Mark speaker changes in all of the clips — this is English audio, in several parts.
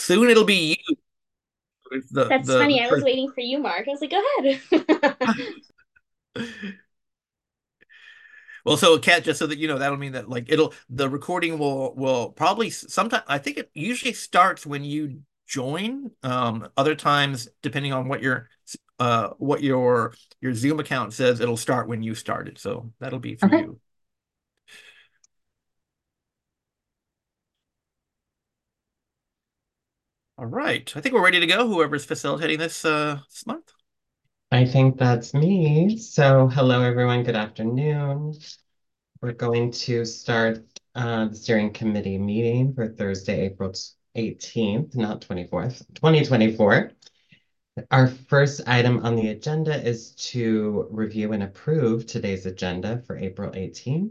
Speaker 1: Soon it'll be you.
Speaker 2: That's funny.
Speaker 1: The
Speaker 2: I was
Speaker 1: person.
Speaker 2: waiting for you, Mark. I was like, go ahead.
Speaker 1: Well, so Kat, just so that you know, that'll mean that like it'll the recording will probably sometime. I think it usually starts when you join. Other times, depending on what your Zoom account says, it'll start when you started. So that'll be for
Speaker 3: Okay.
Speaker 1: you. All right. I think we're ready to go. Whoever's facilitating this month.
Speaker 3: I think that's me. So, hello, everyone. Good afternoon. We're going to start the steering committee meeting for Thursday, April 18th, not 24th, 2024. Our first item on the agenda is to review and approve today's agenda for April 18th.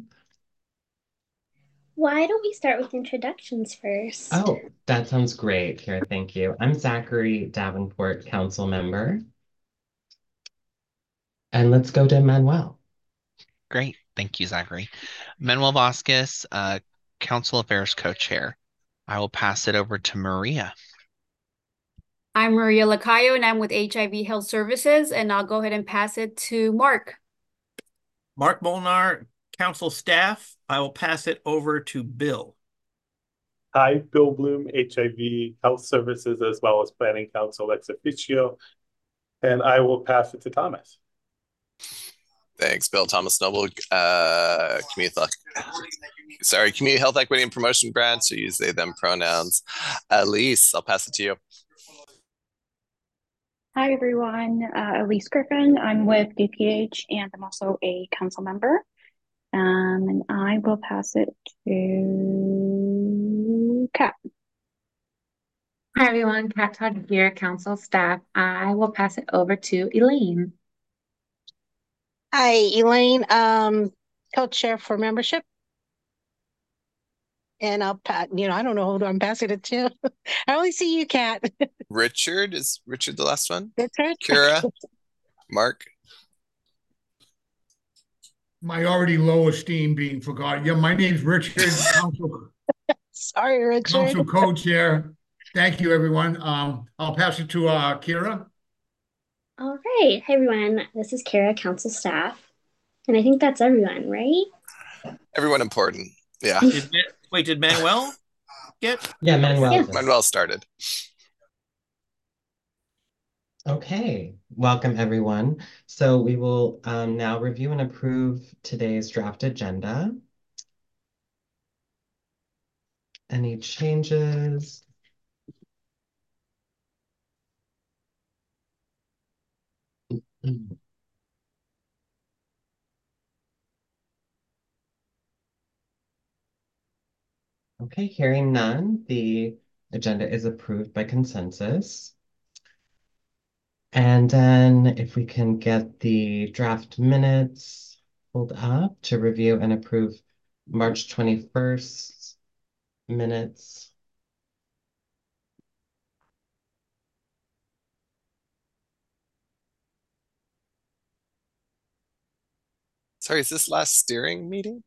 Speaker 2: Why don't we start with introductions first?
Speaker 3: Oh, that sounds great. Here, thank you. I'm Zachary Davenport, council member. And let's go to Manuel.
Speaker 4: Great. Thank you, Zachary. Manuel Vasquez, Council Affairs Co-Chair. I will pass it over to Maria.
Speaker 5: I'm Maria Lacayo, and I'm with HIV Health Services, and I'll go ahead and pass it to Mark.
Speaker 1: Mark Molnar, council staff. I will pass it over to Bill.
Speaker 6: Hi, Bill Bloom, HIV Health Services, as well as Planning Council ex officio, and I will pass it to Thomas.
Speaker 7: Thanks, Bill. Thomas Noble, Community Health Equity and Promotion Branch, so use they, them pronouns. Elise, I'll pass it to you.
Speaker 8: Hi, everyone. Elise Griffin. I'm with DPH, and I'm also a council member. And I will pass it to Kat.
Speaker 9: Hi, everyone. Kat Todd here, council staff. I will pass it over to Elaine.
Speaker 10: Hi, Elaine, co-chair for membership. And I don't know who I'm passing it to. I only see you, Kat.
Speaker 7: Richard, is Richard the last one?
Speaker 10: Richard?
Speaker 7: Kira? Mark?
Speaker 11: My already low esteem being forgotten. Yeah, my name's Richard, council,
Speaker 10: Sorry, Richard.
Speaker 11: council co-chair. Thank you, everyone. I'll pass it to Kira.
Speaker 2: All right. Hi, everyone. This is Kara, council staff. And I think that's everyone, right?
Speaker 7: Everyone important. Yeah.
Speaker 1: Did Manuel get?
Speaker 3: Yeah, Manuel.
Speaker 2: Yeah.
Speaker 7: Manuel started.
Speaker 3: Okay, welcome everyone. So we will now review and approve today's draft agenda. Any changes? Okay, hearing none, the agenda is approved by consensus. And then if we can get the draft minutes pulled up to review and approve March 21st minutes.
Speaker 7: Sorry, is this last steering meeting?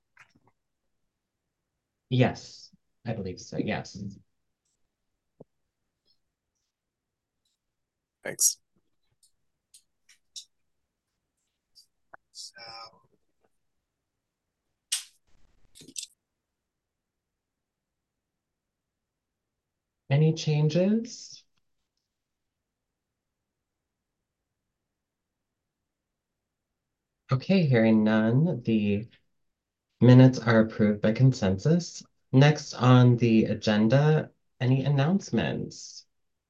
Speaker 3: Yes, I believe so, yes.
Speaker 7: Thanks.
Speaker 3: Any changes? Okay, hearing none, the minutes are approved by consensus. Next on the agenda, any announcements?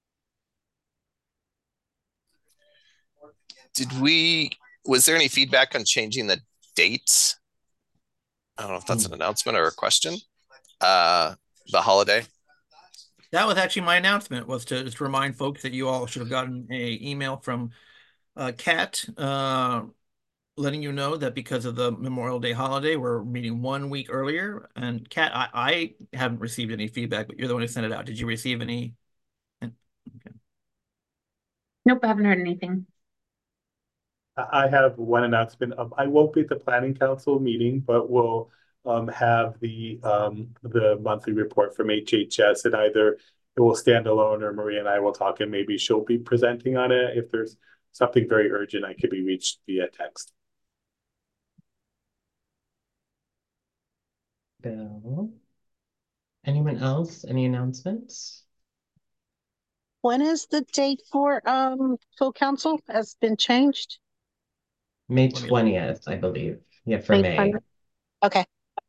Speaker 7: Was there any feedback on changing the dates? I don't know if that's an announcement or a question. The holiday.
Speaker 1: That was actually my announcement, was to just remind folks that you all should have gotten a email from Kat letting you know that because of the Memorial Day holiday, we're meeting 1 week earlier. And Kat, I haven't received any feedback, but you're the one who sent it out. Did you receive any? Okay.
Speaker 9: Nope, I haven't heard anything.
Speaker 6: I have one announcement. I won't be at the Planning Council meeting, but we'll have the monthly report from HHS at either it will stand alone, or Maria and I will talk, and maybe she'll be presenting on it. If there's something very urgent, I could be reached via text.
Speaker 3: Bill. Anyone else? Any announcements?
Speaker 10: When is the date for full council? Has been changed?
Speaker 3: May 20th, I believe. Yeah, for May.
Speaker 10: Okay.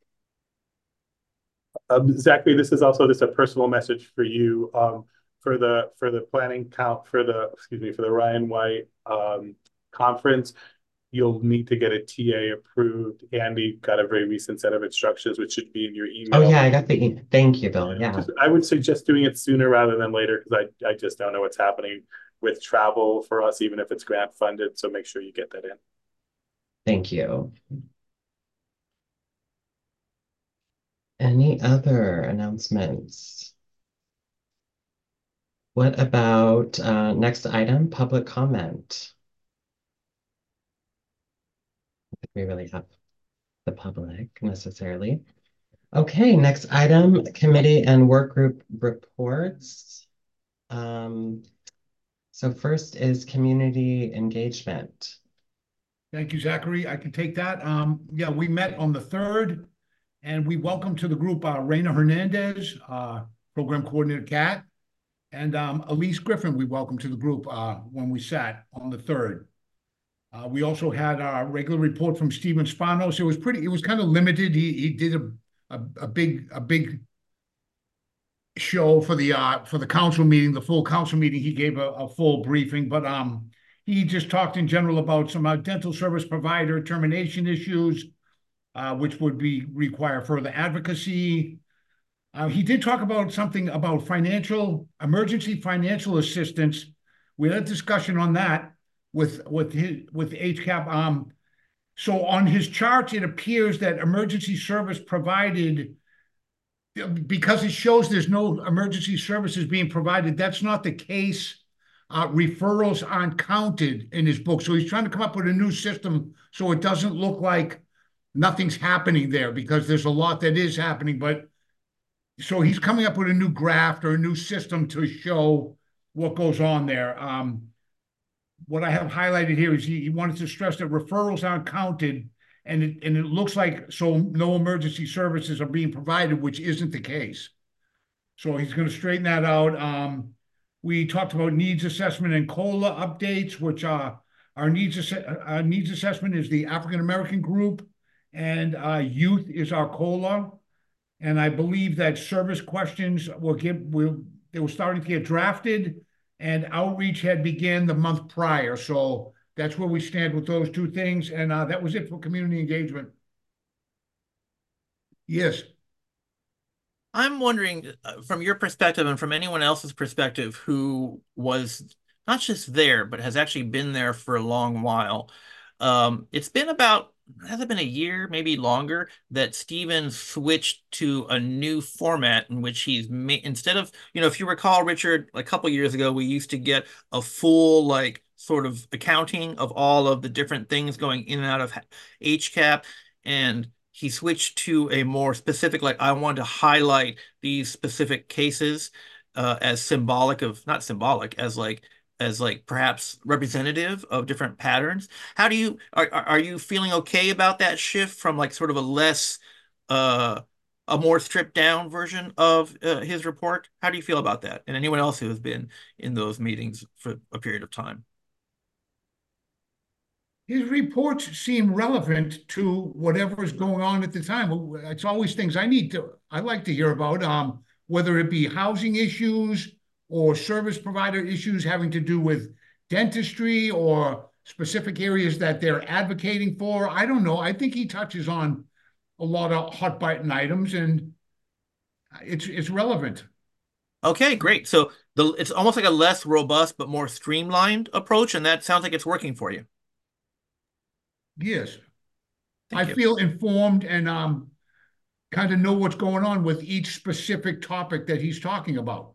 Speaker 6: Zachary, this is also just a personal message for you. For the planning count for the Ryan White conference, you'll need to get a TA approved. Andy got a very recent set of instructions, which should be in your email.
Speaker 3: Oh yeah, I got the thank you, Bill. Yeah.
Speaker 6: I would suggest doing it sooner rather than later, because I just don't know what's happening with travel for us, even if it's grant funded. So make sure you get that in.
Speaker 3: Thank you. Any other announcements? What about next item, public comment? I think we really have the public necessarily. Okay, next item, committee and work group reports. So first is community engagement.
Speaker 11: Thank you, Zachary. I can take that. Yeah, we met on the 3rd, and we welcomed to the group Reina Hernandez, program coordinator Kat, and Elise Griffin. We welcomed to the group when we sat on the 3rd. We also had a regular report from Steven Spanos. It was kind of limited. He did a big show for the council meeting, the full council meeting. He gave a full briefing, but he just talked in general about some dental service provider termination issues, which would require further advocacy. He did talk about something about emergency financial assistance. We had a discussion on that with HCAP. So on his chart, it appears that emergency service provided, because it shows there's no emergency services being provided. That's not the case. Referrals aren't counted in his book. So he's trying to come up with a new system so it doesn't look like nothing's happening there, because there's a lot that is happening. But so he's coming up with a new graph or a new system to show what goes on there. What I have highlighted here is he wanted to stress that referrals aren't counted, and it looks like so no emergency services are being provided, which isn't the case. So he's going to straighten that out. We talked about needs assessment and COLA updates, which our needs assessment is the African American group, and youth is our COLA. And I believe that service questions they were starting to get drafted, and outreach had begun the month prior. So that's where we stand with those two things. And that was it for community engagement. Yes.
Speaker 1: I'm wondering, from your perspective and from anyone else's perspective who was not just there, but has actually been there for a long while. It's been has it been a year, maybe longer, that Steven switched to a new format in which he's instead of, if you recall, Richard, a couple years ago, we used to get a full, sort of accounting of all of the different things going in and out of HCAP. And he switched to a more specific, I want to highlight these specific cases as symbolic of, not symbolic, as perhaps representative of different patterns. How do you are you feeling okay about that shift from sort of a more stripped down version of his report? How do you feel about that? And anyone else who has been in those meetings for a period of time?
Speaker 11: His reports seem relevant to whatever is going on at the time. It's always things I like to hear about, whether it be housing issues or service provider issues having to do with dentistry or specific areas that they're advocating for. I don't know. I think he touches on a lot of hot button items, and it's relevant.
Speaker 1: Okay, great. So it's almost like a less robust but more streamlined approach, and that sounds like it's working for you.
Speaker 11: Yes. I feel informed and kind of know what's going on with each specific topic that he's talking about.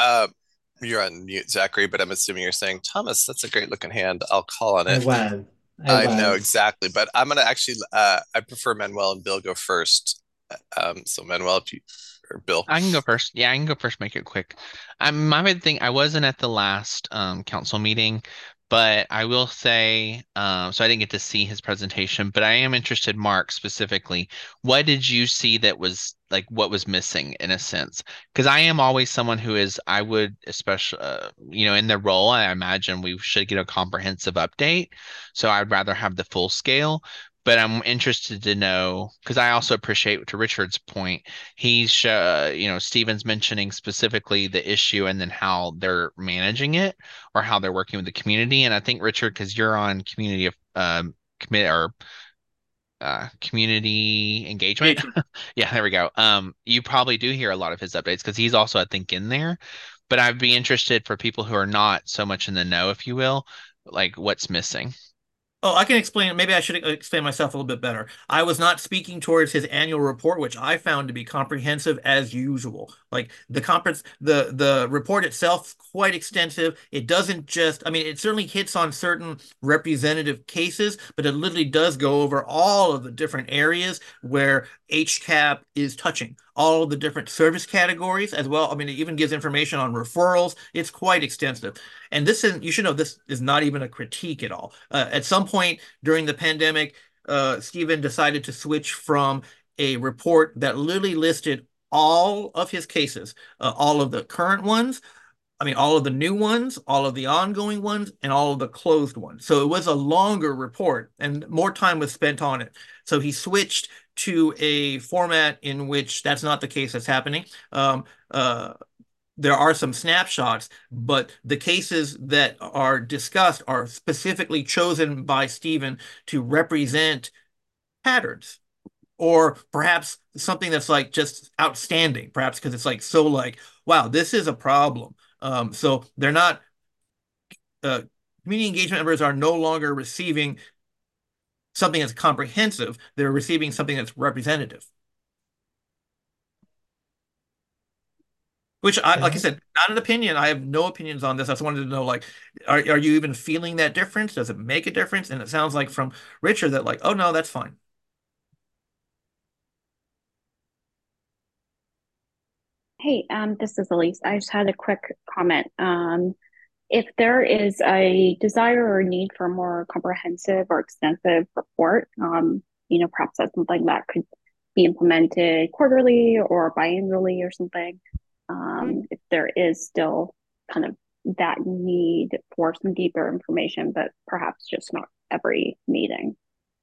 Speaker 7: You're on mute, Zachary, but I'm assuming you're saying, Thomas, that's a great looking hand. I'll call on it.
Speaker 3: It was.
Speaker 7: I know
Speaker 3: was.
Speaker 7: exactly, but I'm gonna actually I prefer Manuel and Bill go first. So Manuel, if you or Bill.
Speaker 4: I can go first. Yeah, I can go first, make it quick. My big thing, I wasn't at the last council meeting, but I will say, so I didn't get to see his presentation, but I am interested, Mark, specifically, what did you see that was like what was missing in a sense? Because I am always someone who is, I would especially, in the role, I imagine we should get a comprehensive update. So I'd rather have the full scale. But I'm interested to know because I also appreciate, to Richard's point, Stephen's mentioning specifically the issue and then how they're managing it or how they're working with the community. And I think Richard, because you're on community of commit or community engagement. Yeah, there we go. You probably do hear a lot of his updates because he's also, I think, in there. But I'd be interested for people who are not so much in the know, if you will, like what's missing.
Speaker 1: Oh, I can explain. Maybe I should explain myself a little bit better. I was not speaking towards his annual report, which I found to be comprehensive as usual. Like the report itself, quite extensive. It doesn't just, I mean, it certainly hits on certain representative cases, but it literally does go over all of the different areas where HCAP is touching, all of the different service categories as well. I mean, it even gives information on referrals. It's quite extensive. And this is, you should know, this is not even a critique at all. At some point during the pandemic, Stephen decided to switch from a report that literally listed all of his cases, all of the current ones, I mean, all of the new ones, all of the ongoing ones, and all of the closed ones. So it was a longer report and more time was spent on it. So he switched to a format in which that's not the case that's happening. There are some snapshots, but the cases that are discussed are specifically chosen by Stephen to represent patterns, or perhaps something that's like just outstanding, perhaps because it's like so like, wow, this is a problem. So they're not community engagement members are no longer receiving something that's comprehensive. They're receiving something that's representative. Which like I said, not an opinion. I have no opinions on this. I just wanted to know, like, are you even feeling that difference? Does it make a difference? And it sounds like from Richard that like, oh no, that's fine.
Speaker 8: Hey, this is Elise. I just had a quick comment. If there is a desire or need for a more comprehensive or extensive report, perhaps that's something that could be implemented quarterly or biannually or something. If there is still kind of that need for some deeper information, but perhaps just not every meeting.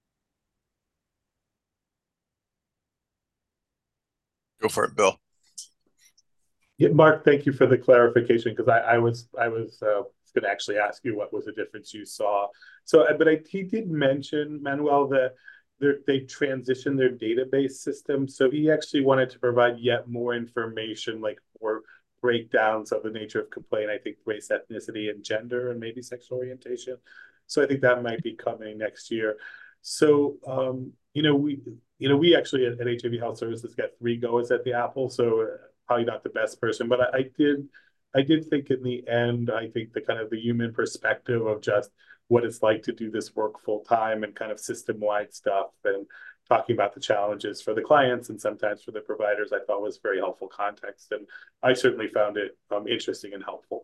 Speaker 7: Go for it, Bill.
Speaker 6: Yeah, Mark, thank you for the clarification because I was going to actually ask you what was the difference you saw. So, but he did mention, Manuel, that they transitioned their database system. So he actually wanted to provide yet more information, like more breakdowns of the nature of complaint. I think race, ethnicity, and gender, and maybe sexual orientation. So I think that might be coming next year. So, we actually at HIV Health Services got 3 goes at the apple. So probably not the best person, but I did think in the end, I think the kind of the human perspective of just what it's like to do this work full time and kind of system-wide stuff and talking about the challenges for the clients and sometimes for the providers, I thought was very helpful context. And I certainly found it interesting and helpful.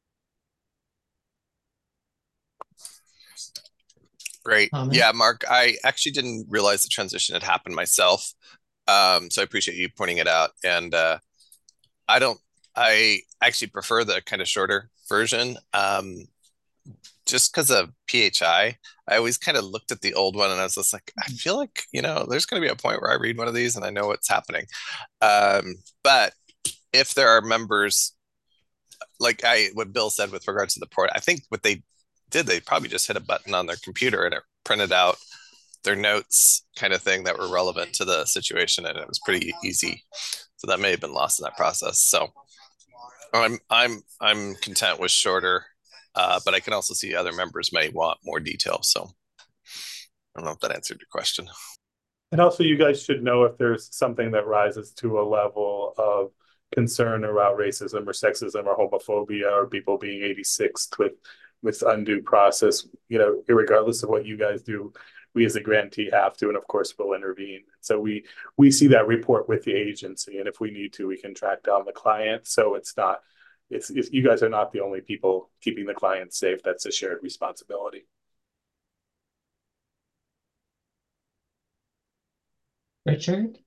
Speaker 7: Great. Yeah, Mark, I actually didn't realize the transition had happened myself. So I appreciate you pointing it out. And I actually prefer the kind of shorter version. Just because of PHI, I always kind of looked at the old one and I was just like, I feel like, there's going to be a point where I read one of these and I know what's happening. But if there are members, like what Bill said with regards to the port, I think what they did, they probably just hit a button on their computer and it printed out their notes kind of thing that were relevant to the situation. And it was pretty easy. So that may have been lost in that process. So I'm content with shorter. But I can also see other members may want more detail. So I don't know if that answered your question.
Speaker 6: And also you guys should know if there's something that rises to a level of concern about racism or sexism or homophobia or people being 86th with this undue process, irregardless of what you guys do, we as a grantee have to, and of course we'll intervene. So we see that report with the agency, and if we need to, we can track down the client. So it's you guys are not the only people keeping the client safe. That's a shared responsibility.
Speaker 3: Richard?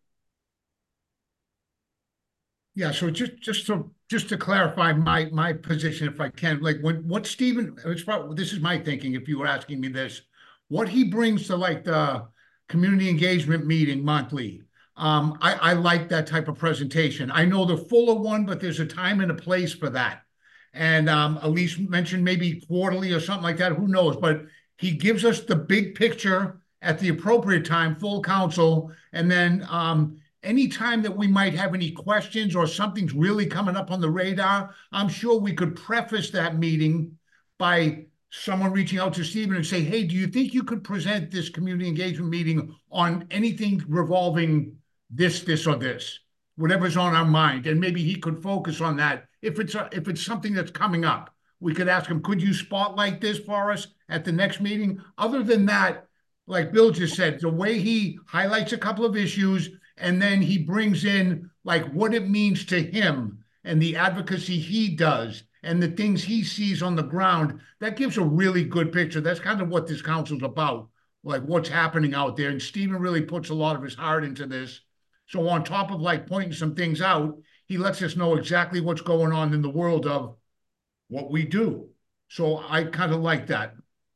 Speaker 11: Yeah, so just to clarify my position, if I can, like what Stephen, this is my thinking, if you were asking me this, what he brings to like the community engagement meeting monthly. I like that type of presentation. I know the fuller one, but there's a time and a place for that. And Elise mentioned maybe quarterly or something like that, who knows? But he gives us the big picture at the appropriate time, full council, and then anytime that we might have any questions or something's really coming up on the radar, I'm sure we could preface that meeting by someone reaching out to Stephen and say, hey, do you think you could present this community engagement meeting on anything revolving this, or this, whatever's on our mind? And maybe he could focus on that. If it's something that's coming up, we could ask him, could you spotlight this for us at the next meeting? Other than that, like Bill just said, the way he highlights a couple of issues, and then he brings in like what it means to him and the advocacy he does and the things he sees on the ground, that gives a really good picture. That's kind of what this council's about, like what's happening out there. And Stephen really puts a lot of his heart into this. So on top of like pointing some things out, he lets us know exactly what's going on in the world of what we do. So I kind of like that.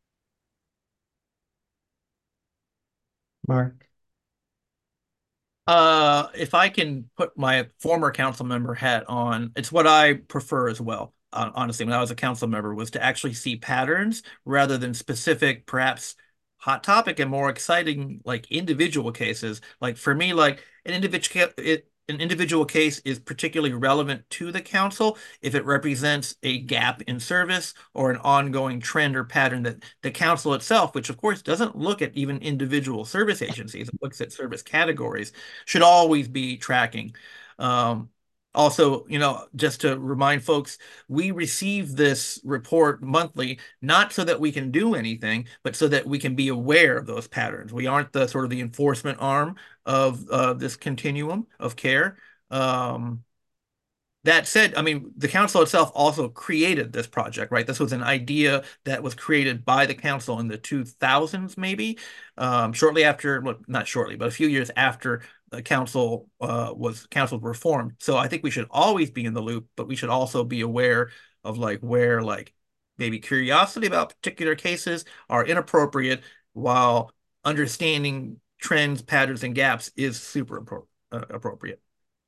Speaker 3: Mark?
Speaker 1: If I can put my former council member hat on, it's what I prefer as well. Honestly, when I was a council member, was to actually see patterns rather than specific, perhaps hot topic and more exciting, like individual cases. Like for me, like an individual case is particularly relevant to the council if it represents a gap in service or an ongoing trend or pattern that the council itself, which of course doesn't look at even individual service agencies, it looks at service categories, should always be tracking. Also, just to remind folks, we receive this report monthly, not so that we can do anything, but so that we can be aware of those patterns. We aren't the sort of the enforcement arm of this continuum of care. That said, I mean, the council itself also created this project, right? This was an idea that was created by the council in the 2000s, maybe, shortly after, well, not shortly, but a few years after the council councils were formed. So I think we should always be in the loop, but we should also be aware of like where like maybe curiosity about particular cases are inappropriate, while understanding trends, patterns, and gaps is super appropriate.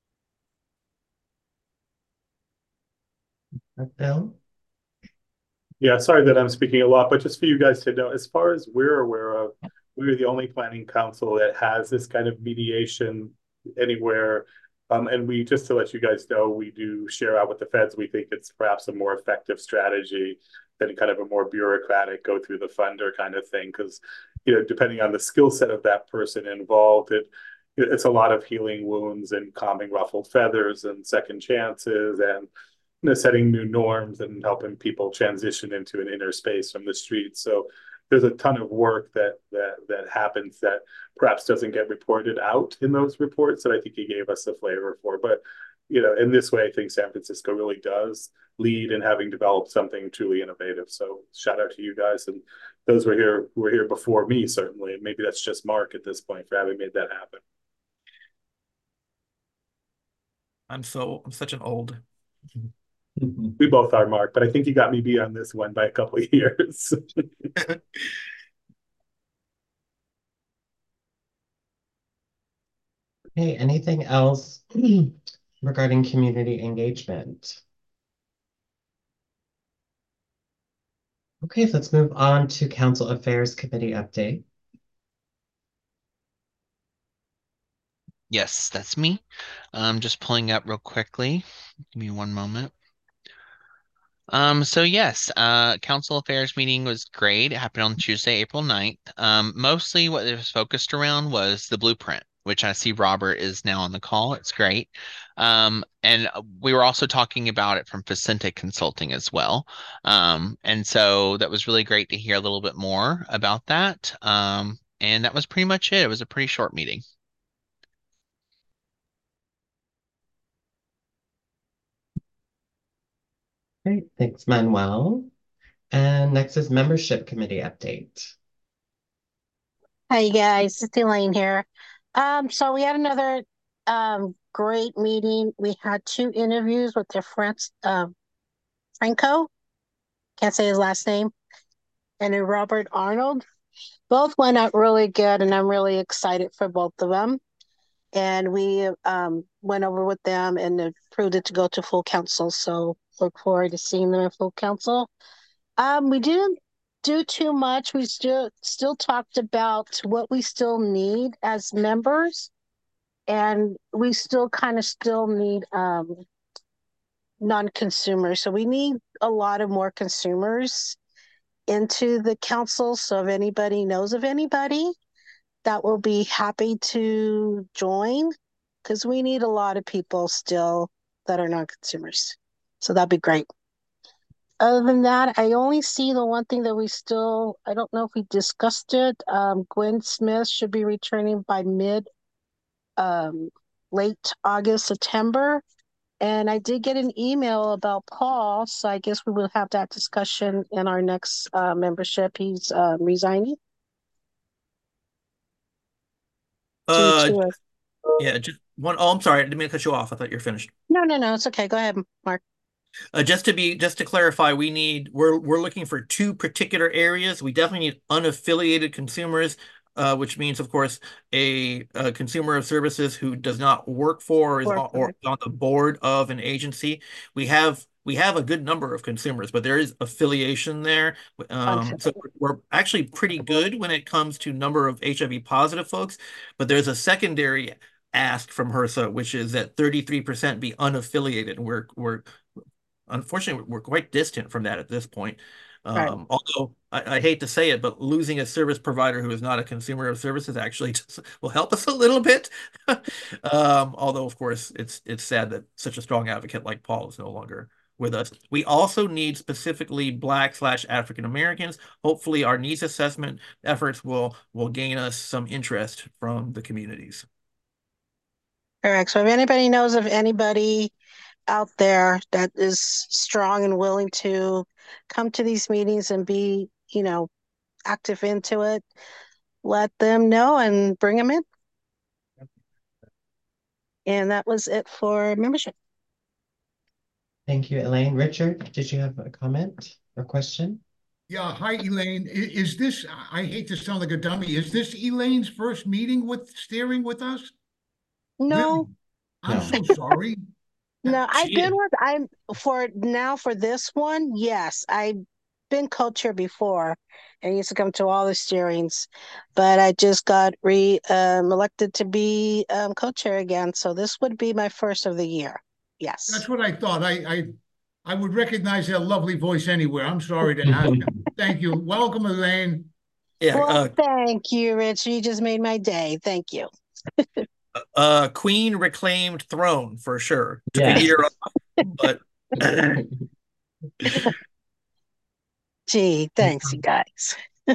Speaker 3: Bill?
Speaker 6: Yeah, sorry that I'm speaking a lot, but just for you guys to know, as far as we're aware of, we're the only planning council that has this kind of mediation anywhere. And we, just to let you guys know, we do share out with the feds. We think it's perhaps a more effective strategy than kind of a more bureaucratic go through the funder kind of thing. Because, depending on the skill set of that person involved, it's a lot of healing wounds and calming ruffled feathers and second chances and setting new norms and helping people transition into an inner space from the street. So there's a ton of work that happens that perhaps doesn't get reported out in those reports that I think he gave us a flavor for. But in this way, I think San Francisco really does lead in having developed something truly innovative. So shout out to you guys and those who were here before me, certainly. And maybe that's just Mark at this point for having made that happen.
Speaker 1: I'm such an old.
Speaker 6: We both are, Mark, but I think you got me beat on this one by a couple of years.
Speaker 3: Hey, anything else regarding community engagement? Okay, let's move on to Council Affairs Committee update.
Speaker 4: Yes, that's me. Just pulling up real quickly. Give me one moment. So yes, council affairs meeting was great. It happened on Tuesday, April 9th. Mostly what it was focused around was the blueprint, which I see Robert is now on the call. It's great. And we were also talking about it from Vicente Consulting as well. And so that was really great to hear a little bit more about that. And that was pretty much it. It was a pretty short meeting.
Speaker 3: Great, thanks, Manuel. And next is membership committee update.
Speaker 10: Hi guys, it's Elaine here. So we had another great meeting. We had 2 interviews with their friends, Franco, can't say his last name, and then Robert Arnold. Both went out really good, and I'm really excited for both of them. And we went over with them and approved it to go to full council. So look forward to seeing them in full council. We didn't do too much. We still talked about what we still need as members, and we still need non-consumers. So we need a lot of more consumers into the council. So if anybody knows of anybody that will be happy to join, because we need a lot of people still that are non-consumers. So that'd be great. Other than that, I only see the one thing that I don't know if we discussed it. Gwen Smith should be returning by late August, September. And I did get an email about Paul, so I guess we will have that discussion in our next membership. He's resigning.
Speaker 1: Yeah, just one. Oh, I'm sorry. I didn't mean to cut you off. I thought you were finished.
Speaker 10: No, it's okay. Go ahead, Mark.
Speaker 1: Just to clarify, we're looking for 2 particular areas. We definitely need unaffiliated consumers, which means, of course, a consumer of services who does not work for or is on the board of an agency. We have a good number of consumers, but there is affiliation there. So we're actually pretty good when it comes to number of HIV positive folks, but there's a secondary ask from HRSA, which is that 33% be unaffiliated. Unfortunately, we're quite distant from that at this point. Although I hate to say it, but losing a service provider who is not a consumer of services actually will help us a little bit. Although, of course, it's sad that such a strong advocate like Paul is no longer with us. We also need specifically Black/African Americans. Hopefully, our needs assessment efforts will gain us some interest from the communities.
Speaker 10: Correct. So if anybody knows of anybody out there that is strong and willing to come to these meetings and be, active into it, let them know and bring them in. And that was it for membership.
Speaker 3: Thank you, Elaine. Richard, did you have a comment or question?
Speaker 11: Yeah, hi, Elaine. Is this, I hate to sound like a dummy, is this Elaine's first meeting with steering with us?
Speaker 10: No.
Speaker 11: Really? I'm so sorry.
Speaker 10: No, for this one, yes. I've been co-chair before and used to come to all the steerings, but I just got elected to be co-chair again. So this would be my first of the year. Yes.
Speaker 11: That's what I thought. I would recognize that lovely voice anywhere. I'm sorry to ask him. Thank you. Welcome, Elaine.
Speaker 1: Yeah.
Speaker 10: Well, thank you, Rich. You just made my day. Thank you.
Speaker 1: Queen reclaimed throne for sure. Took a year off, but
Speaker 10: gee, thanks, you guys.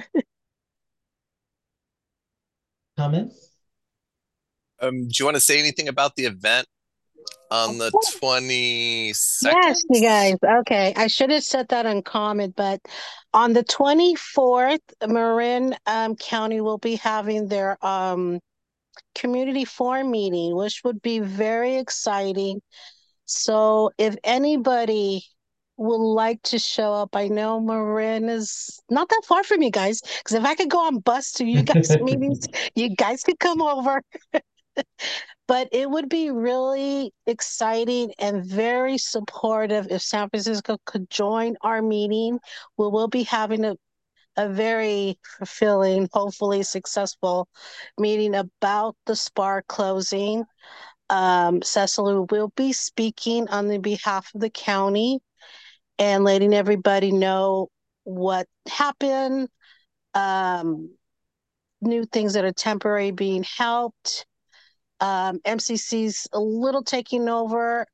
Speaker 3: Thomas?
Speaker 7: Do you want to say anything about the event on the 22nd?
Speaker 10: Yes, you guys. Okay. I should have said that in comment, but on the 24th, Marin County will be having their community forum meeting, which would be very exciting. So if anybody would like to show up, I know Marin is not that far from you guys, because if I could go on bus to you guys' meetings, you guys could come over. But it would be really exciting and very supportive if San Francisco could join our meeting. We will be having a very fulfilling, hopefully successful meeting about the SPAR closing. Cecily will be speaking on the behalf of the county and letting everybody know what happened, new things that are temporary being helped, MCC's a little taking over,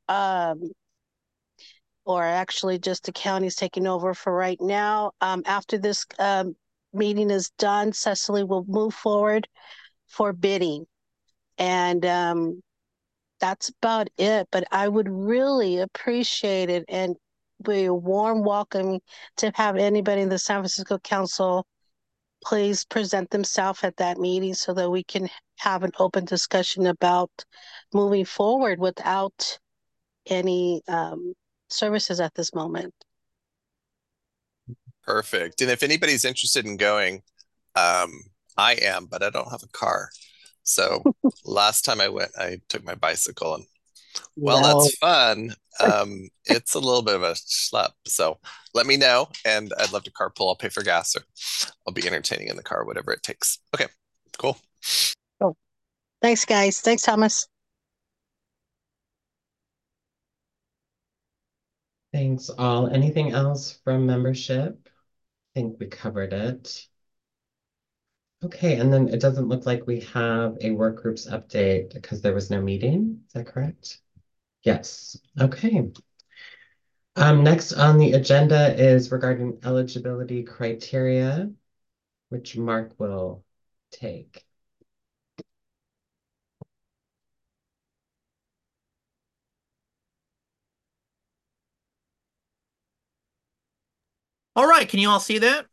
Speaker 10: or actually just the county's taking over for right now. After this meeting is done, Cecily will move forward for bidding. And that's about it. But I would really appreciate it and be a warm welcome to have anybody in the San Francisco Council please present themselves at that meeting so that we can have an open discussion about moving forward without any services at this moment.
Speaker 7: Perfect. And if anybody's interested in going, I am, but I don't have a car. So last time I went, I took my bicycle, and while that's fun, it's a little bit of a schlep. So let me know, and I'd love to carpool. I'll pay for gas, or I'll be entertaining in the car, whatever it takes. Okay, cool.
Speaker 10: Oh, thanks, guys. Thanks, Thomas.
Speaker 3: Thanks all. Anything else from membership? I think we covered it. Okay, and then it doesn't look like we have a work groups update because there was no meeting. Is that correct? Yes. Okay. Next on the agenda is regarding eligibility criteria, which Mark will take.
Speaker 1: All right, can you all see that?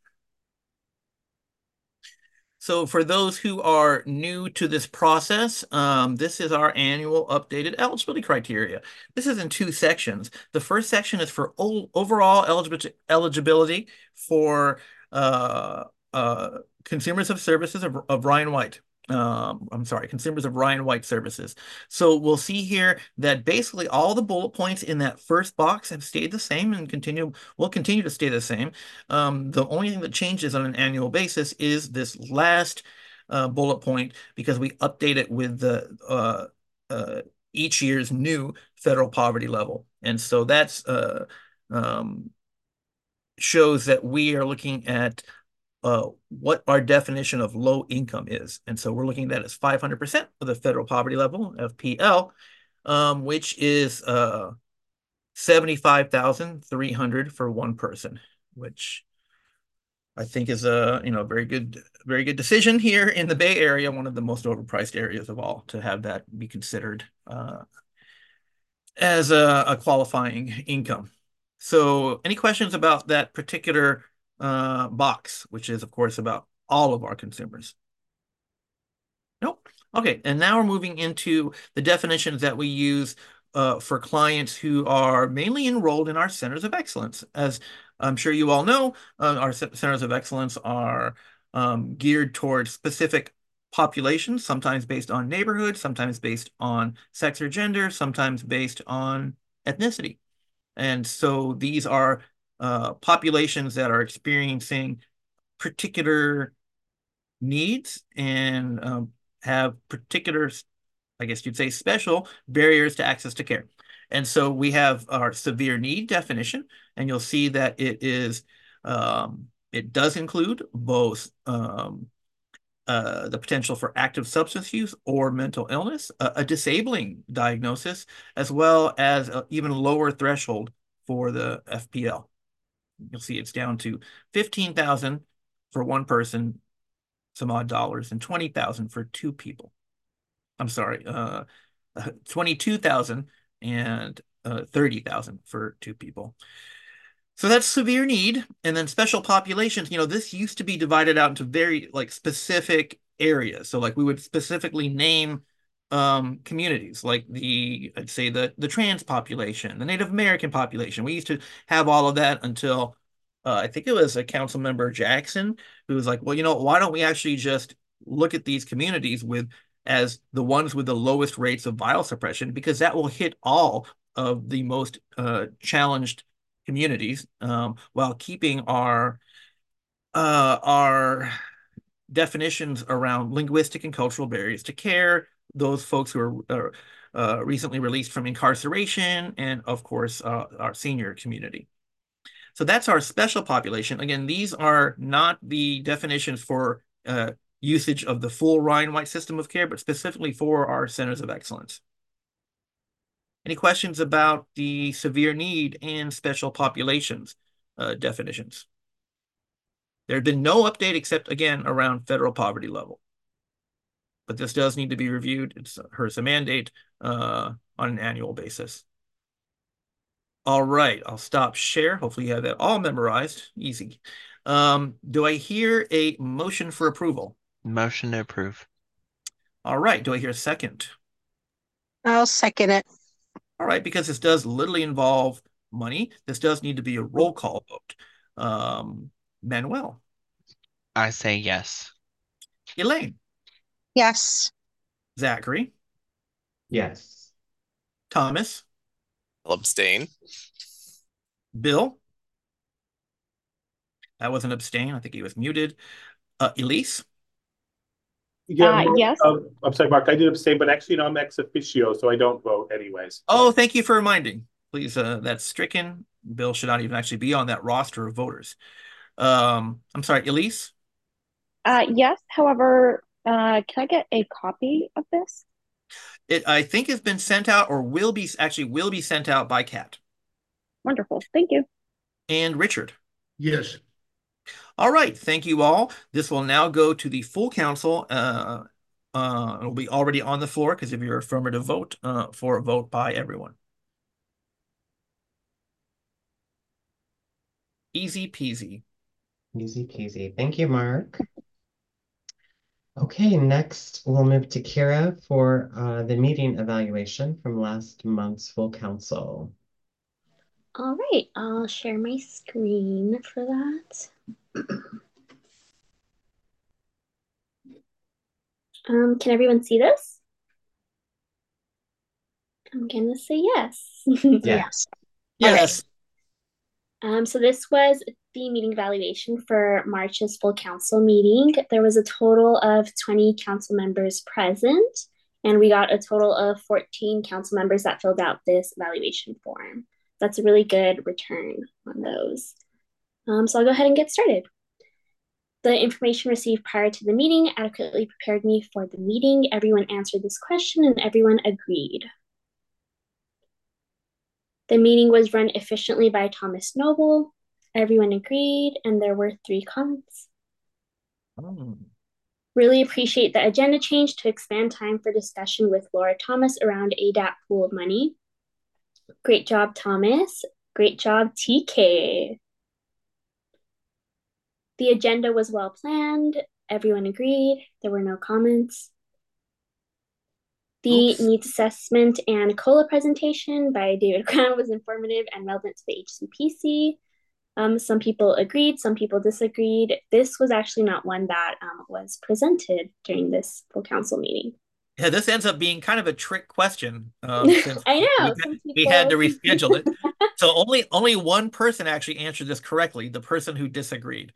Speaker 1: So for those who are new to this process, this is our annual updated eligibility criteria. This is in two sections. The first section is for overall eligibility for consumers of services of Ryan White. I'm sorry, consumers of Ryan White services. So we'll see here that basically all the bullet points in that first box have stayed the same and will continue to stay the same. The only thing that changes on an annual basis is this last bullet point, because we update it with the each year's new federal poverty level. And so that's shows that we are looking at what our definition of low income is. And so we're looking at that as 500% of the federal poverty level, FPL, which is 75,300 for one person, which I think is a very good decision here in the Bay Area, one of the most overpriced areas of all, to have that be considered as a qualifying income. So any questions about that particular box, which is of course about all of our consumers? Nope. Okay, and now we're moving into the definitions that we use for clients who are mainly enrolled in our centers of excellence. As I'm sure you all know, our centers of excellence are geared towards specific populations, sometimes based on neighborhood, sometimes based on sex or gender, sometimes based on ethnicity. And so these are populations that are experiencing particular needs and have particular, I guess you'd say, special barriers to access to care. And so we have our severe need definition, and you'll see that it does include both the potential for active substance use or mental illness, a disabling diagnosis, as well as an even lower threshold for the FPL. You'll see it's down to 15,000 for one person, some odd dollars, and 20,000 for two people. I'm sorry, 22,000 and 30,000 for two people. So that's severe need. And then special populations, this used to be divided out into very specific areas. So we would specifically name communities, like I'd say the trans population, the Native American population. We used to have all of that until I think it was a council member, Jackson, who was like, well, why don't we actually just look at these communities as the ones with the lowest rates of violence suppression, because that will hit all of the most challenged communities, while keeping our definitions around linguistic and cultural barriers to care, those folks who are recently released from incarceration, and of course our senior community. So that's our special population. Again, these are not the definitions for usage of the full Ryan White system of care, but specifically for our centers of excellence. Any questions about the severe need and special populations definitions? There had been no update except, again, around federal poverty level. But this does need to be reviewed. It's HRSA mandate on an annual basis. All right, I'll stop share. Hopefully you have that all memorized. Easy. Do I hear a motion for approval?
Speaker 4: Motion to approve.
Speaker 1: All right, do I hear a second?
Speaker 10: I'll second it.
Speaker 1: All right, because this does literally involve money, this does need to be a roll call vote. Manuel.
Speaker 4: I say yes.
Speaker 1: Elaine.
Speaker 10: Yes.
Speaker 1: Zachary.
Speaker 3: Yes.
Speaker 1: Thomas.
Speaker 7: I'll abstain.
Speaker 1: Bill. That was an abstain. I think he was muted. Elise.
Speaker 6: Yeah,
Speaker 8: Yes.
Speaker 6: I'm sorry, Mark, I did abstain, but actually, I'm ex officio, so I don't vote anyways.
Speaker 1: Oh, thank you for reminding. Please, that's stricken. Bill should not even actually be on that roster of voters. I'm sorry, Elise?
Speaker 8: Yes. However, can I get a copy of this?
Speaker 1: It, I think, has been sent out or will be sent out by Kat.
Speaker 8: Wonderful. Thank you.
Speaker 1: And Richard.
Speaker 11: Yes.
Speaker 1: All right, thank you all. This will now go to the full council. It'll be already on the floor because of your affirmative vote for a vote by everyone. Easy peasy.
Speaker 3: Easy peasy. Thank you, Mark. Okay, next we'll move to Kira for the meeting evaluation from last month's full council.
Speaker 2: All right, I'll share my screen for that. Can everyone see this? I'm gonna say yes.
Speaker 3: Yes.
Speaker 1: Yes.
Speaker 2: So this was the meeting evaluation for March's full council meeting. There was a total of 20 council members present, and we got a total of 14 council members that filled out this evaluation form. That's a really good return on those. So I'll go ahead and get started. The information received prior to the meeting adequately prepared me for the meeting. Everyone answered this question and everyone agreed. The meeting was run efficiently by Thomas Noble. Everyone agreed, and there were 3 comments. Really appreciate the agenda change to expand time for discussion with Laura Thomas around ADAP pool of money. Great job, Thomas. Great job, TK. The agenda was well planned. Everyone agreed. There were no comments. The needs assessment and COLA presentation by David Crown was informative and relevant to the HCPC. Some people agreed, some people disagreed. This was actually not one that was presented during this full council meeting.
Speaker 1: Yeah, this ends up being kind of a trick question. Since
Speaker 2: I know.
Speaker 1: we had to reschedule it. So only one person actually answered this correctly, the person who disagreed.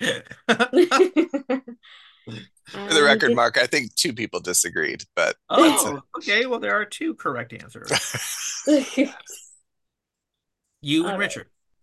Speaker 7: For the record, Mark, I think 2 people disagreed, but
Speaker 1: okay. Well, there are 2 correct answers. You and Richard.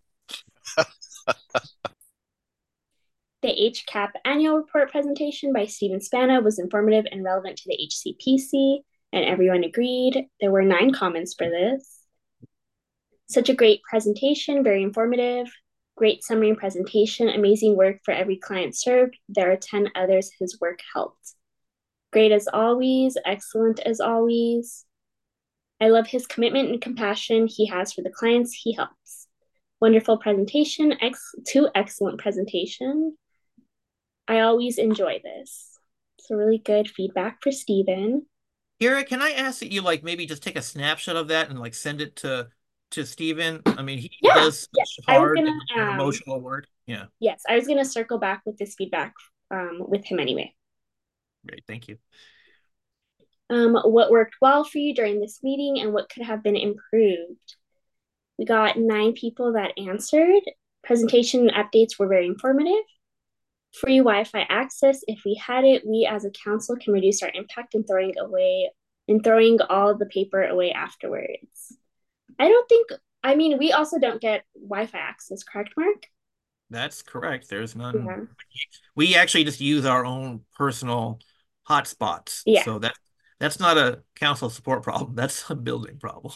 Speaker 2: The HCAP annual report presentation by Stephen Spana was informative and relevant to the HCPC, and everyone agreed. There were 9 comments for this. Such a great presentation, very informative. Great summary and presentation, amazing work for every client served. There are 10 others whose work helped. Great as always, excellent as always. I love his commitment and compassion he has for the clients he helps. Wonderful presentation, 2 excellent presentation. I always enjoy this. So really good feedback for Stephen.
Speaker 1: Kira, can I ask that you maybe just take a snapshot of that and send it to Stephen? I mean, he does such hard and emotional work. Yeah.
Speaker 2: Yes, I was gonna circle back with this feedback with him anyway.
Speaker 1: Great, thank you.
Speaker 2: What worked well for you during this meeting and what could have been improved? We got 9 people that answered. Presentation updates were very informative. Free Wi-Fi access, if we had it, we as a council can reduce our impact in throwing all the paper away afterwards. We also don't get Wi-Fi access, correct, Mark?
Speaker 1: That's correct. There's none. Yeah. We actually just use our own personal hotspots.
Speaker 2: Yeah.
Speaker 1: So that's not a council support problem. That's a building problem.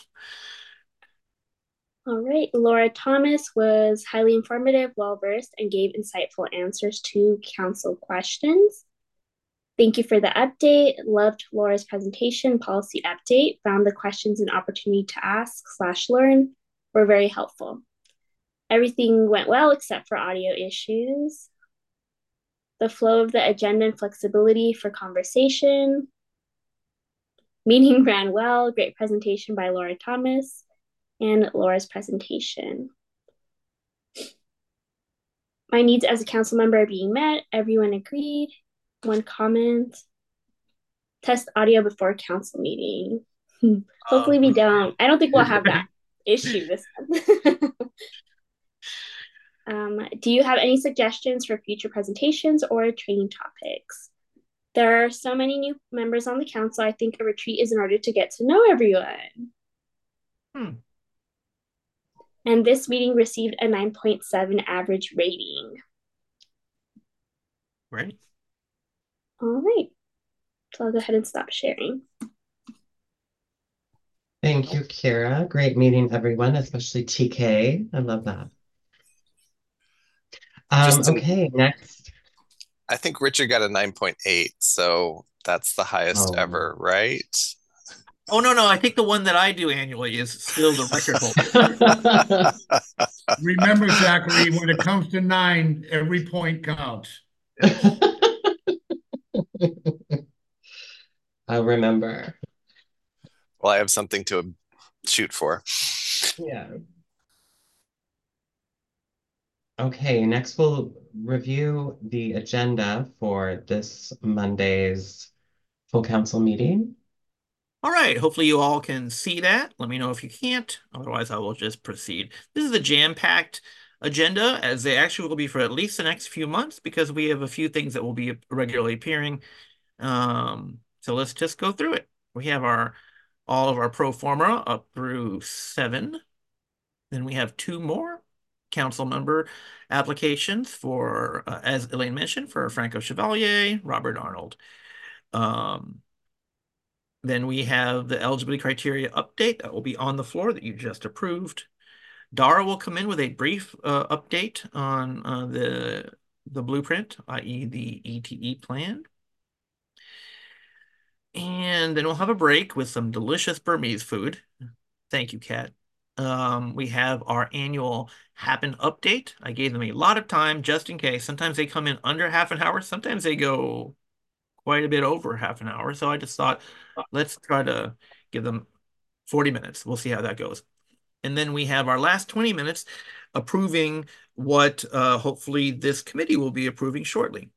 Speaker 2: All right. Laura Thomas was highly informative, well-versed, and gave insightful answers to council questions. Thank you for the update. Loved Laura's presentation, policy update. Found the questions and opportunity to ask/learn were very helpful. Everything went well except for audio issues. The flow of the agenda and flexibility for conversation. Meeting ran well. Great presentation by Laura Thomas and Laura's presentation. My needs as a council member are being met. Everyone agreed. One comment. Test audio before council meeting. Hopefully we don't. I don't think we'll have that issue this month. Do you have any suggestions for future presentations or training topics? There are so many new members on the council. I think a retreat is in order to get to know everyone. And this meeting received a 9.7 average rating.
Speaker 1: Right.
Speaker 2: All right. So I'll go ahead and stop sharing.
Speaker 3: Thank you, Kira. Great meeting, everyone, especially TK. I love that. Okay, next.
Speaker 7: I think Richard got a 9.8, so that's the highest ever, right?
Speaker 1: Oh, no. I think the one that I do annually is still the record holder.
Speaker 11: Remember, Zachary, when it comes to 9, every point counts.
Speaker 3: I'll remember.
Speaker 7: Well, I have something to shoot for.
Speaker 3: Yeah. Okay, next we'll review the agenda for this Monday's full council meeting.
Speaker 1: All right, hopefully you all can see that. Let me know if you can't. Otherwise, I will just proceed. This is a jam-packed agenda, as they actually will be for at least the next few months, because we have a few things that will be regularly appearing. So let's just go through it. We have all of our pro forma up through 7. Then we have 2 more council member applications for, as Elaine mentioned, for Franco Chevalier, Robert Arnold. Then we have the eligibility criteria update that will be on the floor that you just approved. Dara will come in with a brief update on the blueprint, i.e. the ETE plan. And then we'll have a break with some delicious Burmese food. Thank you, Kat. We have our annual Happen update. I gave them a lot of time just in case. Sometimes they come in under half an hour. Sometimes they go quite a bit over half an hour. So I just thought, let's try to give them 40 minutes. We'll see how that goes. And then we have our last 20 minutes approving what hopefully this committee will be approving shortly.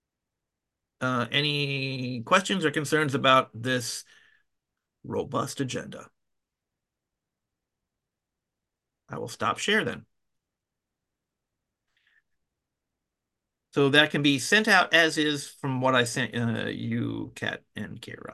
Speaker 1: Any questions or concerns about this robust agenda? I will stop share then. So that can be sent out as is from what I sent you, Kat and Kira.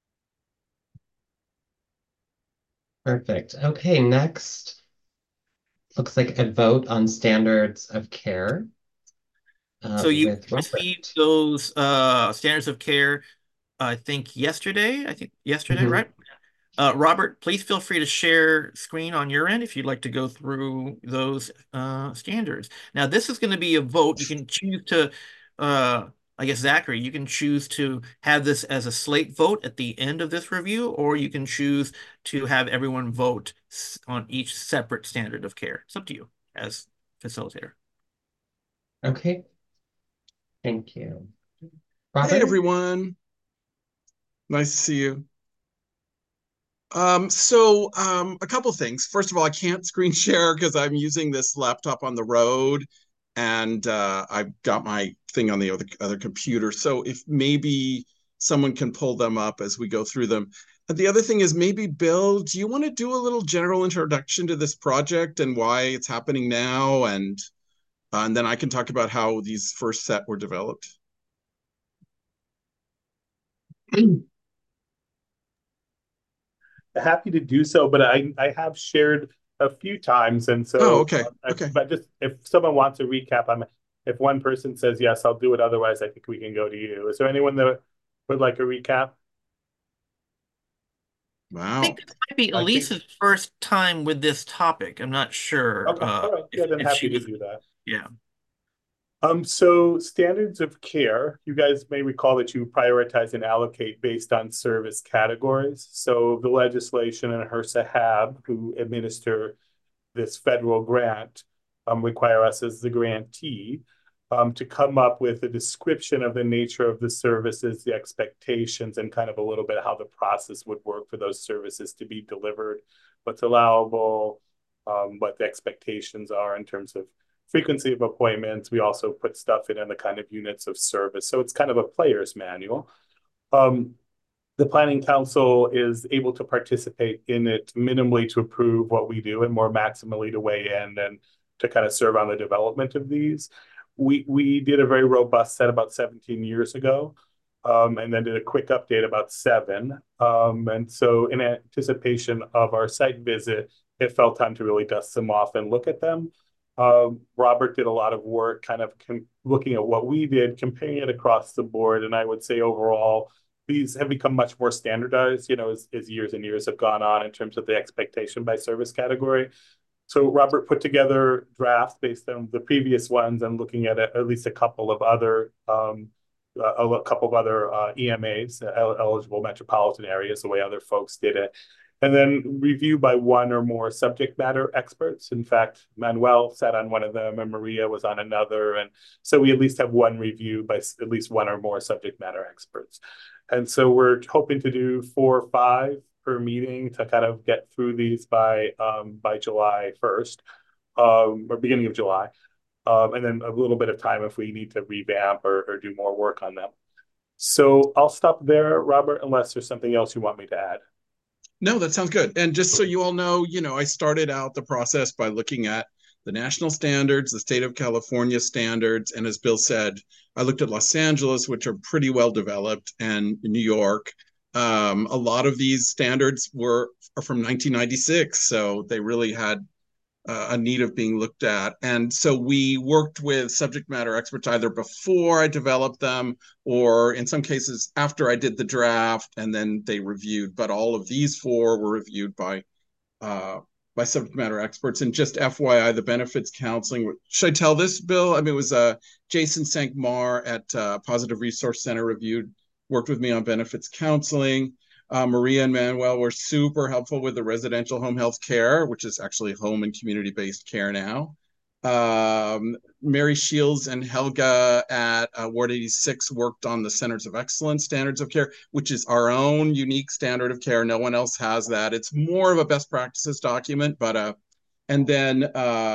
Speaker 3: Perfect. Okay, next looks like a vote on standards of care.
Speaker 1: So you received those standards of care, I think yesterday, right? Robert, please feel free to share screen on your end if you'd like to go through those standards. Now, this is going to be a vote. You can choose to, I guess, Zachary, you can choose to have this as a slate vote at the end of this review, or you can choose to have everyone vote on each separate standard of care. It's up to you as facilitator.
Speaker 3: Okay. Thank you.
Speaker 12: Robert? Hey, everyone. Nice to see you. A couple things. First of all, I can't screen share because I'm using this laptop on the road, and I've got my thing on the other computer. So if maybe someone can pull them up as we go through them. And the other thing is, maybe Bill, do you want to do a little general introduction to this project and why it's happening now, and then I can talk about how these first set were developed.
Speaker 6: Happy to do so, but I have shared a few times, and so
Speaker 12: okay.
Speaker 6: But just if someone wants to recap, if one person says yes, I'll do it. Otherwise, I think we can go to you. Is there anyone that would like a recap?
Speaker 1: I
Speaker 12: Wow.
Speaker 1: think this might be
Speaker 6: I think-
Speaker 1: Elise's first time with this topic. I'm not sure.
Speaker 6: Okay, all right, yeah, then
Speaker 1: if
Speaker 6: happy
Speaker 1: she
Speaker 6: to
Speaker 1: was,
Speaker 6: do that.
Speaker 1: yeah.
Speaker 6: So standards of care, you guys may recall that you prioritize and allocate based on service categories. So the legislation and HRSA HAB, who administer this federal grant, require us as the grantee to come up with a description of the nature of the services, the expectations, and kind of a little bit how the process would work for those services to be delivered, what's allowable, what the expectations are in terms of frequency of appointments. We also put stuff in the kind of units of service. So it's kind of a player's manual. The Planning Council is able to participate in it minimally to approve what we do and more maximally to weigh in and to kind of serve on the development of these. We did a very robust set about 17 years ago, and then did a quick update about 7. And so in anticipation of our site visit, it felt time to really dust them off and look at them. Robert did a lot of work kind of looking at what we did, comparing it across the board. And I would say overall, these have become much more standardized, as years and years have gone on in terms of the expectation by service category. So Robert put together drafts based on the previous ones and looking at least a couple of other EMAs, eligible metropolitan areas, the way other folks did it. And then review by one or more subject matter experts. In fact, Manuel sat on one of them and Maria was on another. And so we at least have one review by at least one or more subject matter experts. And so we're hoping to do 4 or 5 per meeting to kind of get through these by July 1st, or beginning of July. And then a little bit of time if we need to revamp or do more work on them. So I'll stop there, Robert, unless there's something else you want me to add.
Speaker 12: No, that sounds good. And just so you all know, I started out the process by looking at the national standards, the state of California standards. And as Bill said, I looked at Los Angeles, which are pretty well developed, and New York. A lot of these standards are from 1996. So they really had a need of being looked at. And so we worked with subject matter experts either before I developed them or in some cases after I did the draft, and then they reviewed. But all of these 4 were reviewed by subject matter experts. And just FYI, the benefits counseling, should I tell this, Bill? I mean, it was Jason Sankmar at Positive Resource Center worked with me on benefits counseling. Maria and Manuel were super helpful with the residential home health care, which is actually home and community-based care now. Mary Shields and Helga at Ward 86 worked on the Centers of Excellence standards of care, which is our own unique standard of care. No one else has that. It's more of a best practices document, but and then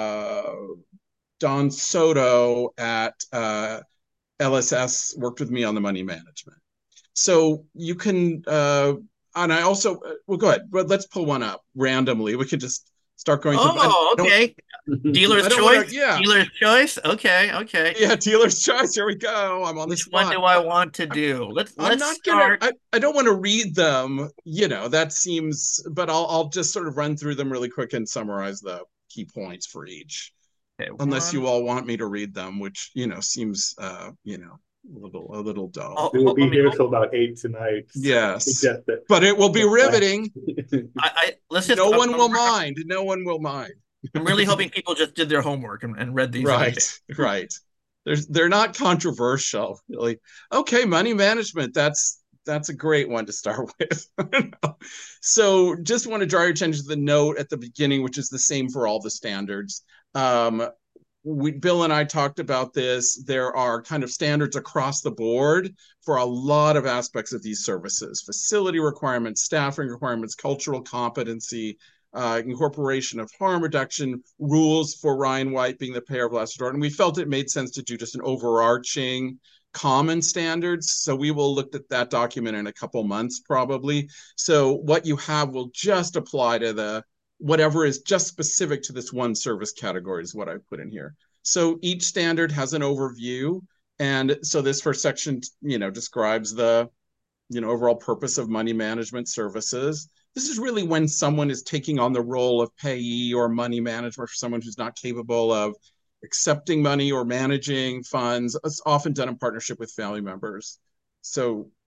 Speaker 12: Don Soto at LSS worked with me on the money management. So you can, and I also, well, go ahead, but let's pull one up randomly. We could just start going through.
Speaker 1: Oh, okay. Dealer's choice?
Speaker 12: Yeah.
Speaker 1: Dealer's choice? Okay.
Speaker 12: Yeah, dealer's choice. Here we go. I'm on the spot.
Speaker 1: Which one do I want to do? Let's start.
Speaker 12: I don't want to read them, that seems, but I'll just sort of run through them really quick and summarize the key points for each. Okay, unless you all want me to read them, which, seems, a little dull.
Speaker 6: We will be here till about 8 tonight.
Speaker 12: Yes, but it will be riveting. No one will mind.
Speaker 1: I'm really hoping people just did their homework and read these.
Speaker 12: Right. They're not controversial, really. Okay, money management. That's a great one to start with. So just want to draw your attention to the note at the beginning, which is the same for all the standards. Bill and I talked about this. There are kind of standards across the board for a lot of aspects of these services: facility requirements, staffing requirements, cultural competency, incorporation of harm reduction, rules for Ryan White being the payer of last resort. And we felt it made sense to do just an overarching common standards. So we will look at that document in a couple months probably. So what you have will just apply to whatever is just specific to this one service category is what I put in here. So each standard has an overview. And so this first section, describes the, overall purpose of money management services. This is really when someone is taking on the role of payee or money manager for someone who's not capable of accepting money or managing funds. It's often done in partnership with family members. So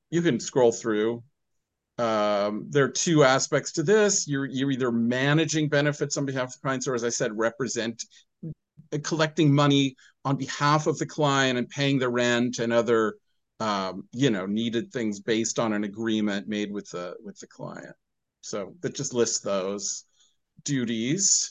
Speaker 12: you can scroll through. There are two aspects to this. You're either managing benefits on behalf of the clients, or as I said, collecting money on behalf of the client and paying the rent and other needed things based on an agreement made with the client. So that just lists those duties.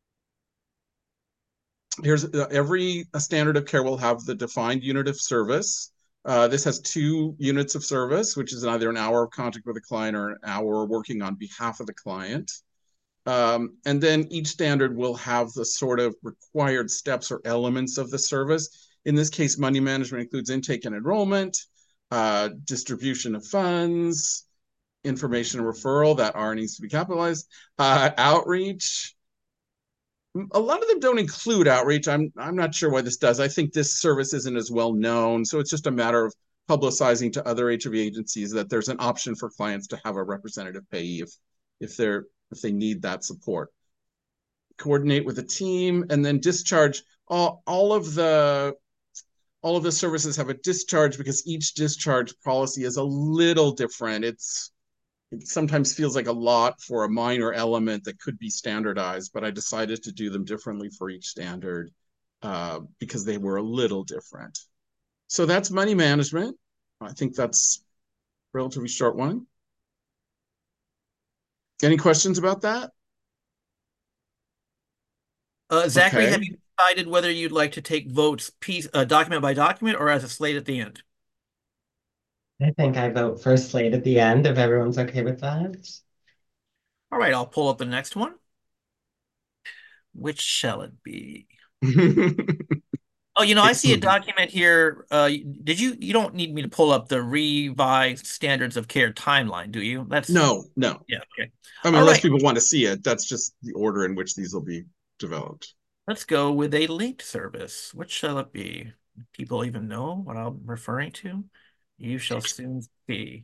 Speaker 12: Here's every standard of care will have the defined unit of service. This has 2 units of service, which is either an hour of contact with a client or an hour working on behalf of the client. And then each standard will have the sort of required steps or elements of the service. In this case, money management includes intake and enrollment, distribution of funds, information and referral, that R needs to be capitalized, outreach. A lot of them don't include outreach. I'm not sure why this does. I think this service isn't as well known, so it's just a matter of publicizing to other HIV agencies that there's an option for clients to have a representative payee if they need that support. Coordinate with a team, and then discharge. All of the services have a discharge because each discharge policy is a little different. It sometimes feels like a lot for a minor element that could be standardized, but I decided to do them differently for each standard because they were a little different. So that's money management. I think that's a relatively short one. Any questions about that?
Speaker 1: Zachary, have you decided whether you'd like to take votes document by document or as a slate at the end?
Speaker 3: I think I vote for slate at the end, if everyone's okay with that.
Speaker 1: All right, I'll pull up the next one. Which shall it be? Oh, I see a document here. You don't need me to pull up the revised standards of care timeline, do you?
Speaker 12: No.
Speaker 1: Yeah, okay.
Speaker 12: I mean, unless people want to see it, that's just the order in which these will be developed.
Speaker 1: Let's go with a linked service. Which shall it be? People even know what I'm referring to? You shall soon see.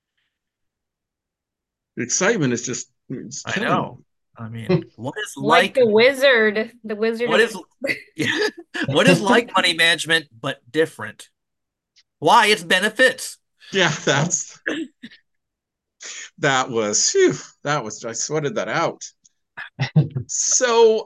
Speaker 12: The excitement is just,
Speaker 1: I know. I mean, what is
Speaker 5: like the wizard? The wizard.
Speaker 1: What is like money management but different? Why? It's benefits.
Speaker 12: Yeah, that was I sweated that out. So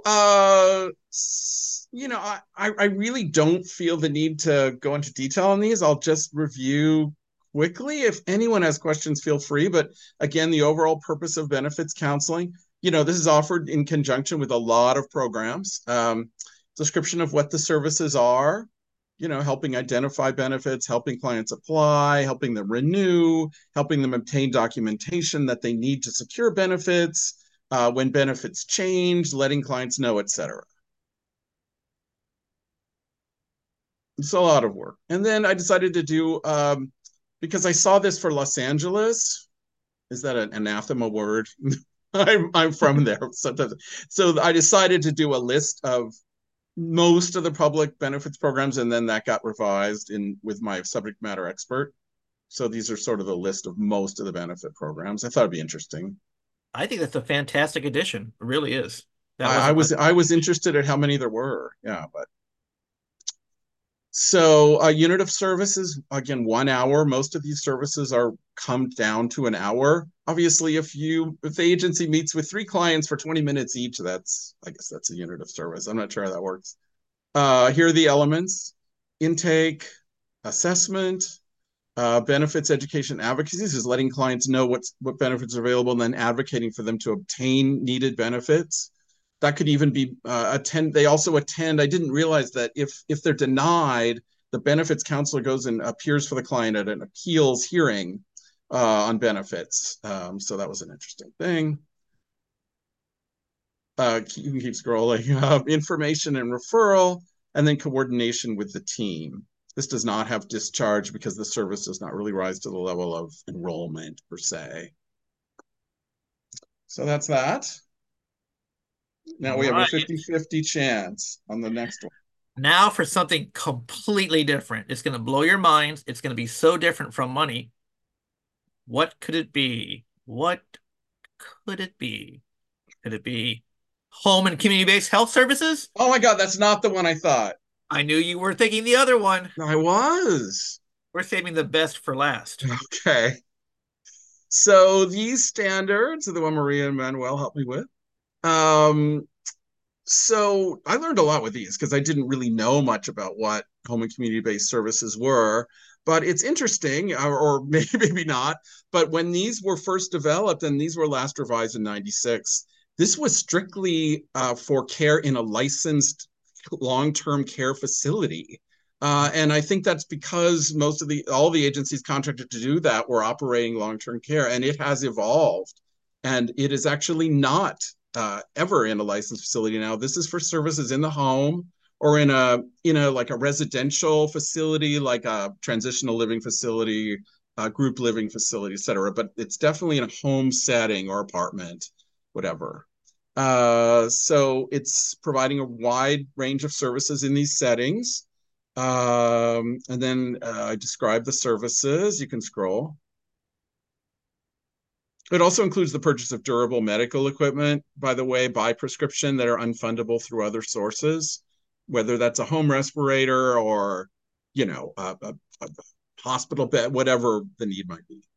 Speaker 12: I really don't feel the need to go into detail on these. I'll just review quickly. If anyone has questions, feel free. But again, the overall purpose of benefits counseling, this is offered in conjunction with a lot of programs. Description of what the services are, helping identify benefits, helping clients apply, helping them renew, helping them obtain documentation that they need to secure benefits, when benefits change, letting clients know, etc. It's a lot of work. And then I decided to do, because I saw this for Los Angeles, is that an anathema word? I'm from there. So I decided to do a list of most of the public benefits programs, and then that got revised with my subject matter expert. So these are sort of the list of most of the benefit programs. I thought it'd be interesting.
Speaker 1: I think that's a fantastic addition. It really is.
Speaker 12: I was interested at how many there were. Yeah, but so a unit of services, again, 1 hour. Most of these services come down to an hour. Obviously, if the agency meets with 3 clients for 20 minutes each, I guess that's a unit of service. I'm not sure how that works. Here are the elements: intake, assessment, benefits, education, advocacy. This is letting clients know what benefits are available and then advocating for them to obtain needed benefits. That could even be they also attend. I didn't realize that if they're denied, the benefits counselor goes and appears for the client at an appeals hearing on benefits. So that was an interesting thing. You can keep scrolling. Information and referral, and then coordination with the team. This does not have discharge because the service does not really rise to the level of enrollment per se. So that's that. Now we have a 50-50 chance on the next one.
Speaker 1: Now for something completely different. It's going to blow your minds. It's going to be so different from money. What could it be? What could it be? Could it be home and community-based health services?
Speaker 12: Oh my God, that's not the one I thought.
Speaker 1: I knew you were thinking the other one.
Speaker 12: I was.
Speaker 1: We're saving the best for last.
Speaker 12: Okay. So these standards are the one Maria and Manuel helped me with. So I learned a lot with these because I didn't really know much about what home and community-based services were. But it's interesting, or maybe not, but when these were first developed, and these were last revised in 96, this was strictly for care in a licensed long-term care facility. And I think that's because all the agencies contracted to do that were operating long-term care, and it has evolved. And it is actually not ever in a licensed facility now. This is for services in the home or in a like a residential facility, like a transitional living facility, group living facility, et cetera. But it's definitely in a home setting or apartment, whatever. So it's providing a wide range of services in these settings. And then I describe the services. You can scroll. It also includes the purchase of durable medical equipment, by the way, by prescription that are unfundable through other sources, whether that's a home respirator or, a hospital bed, whatever the need might be.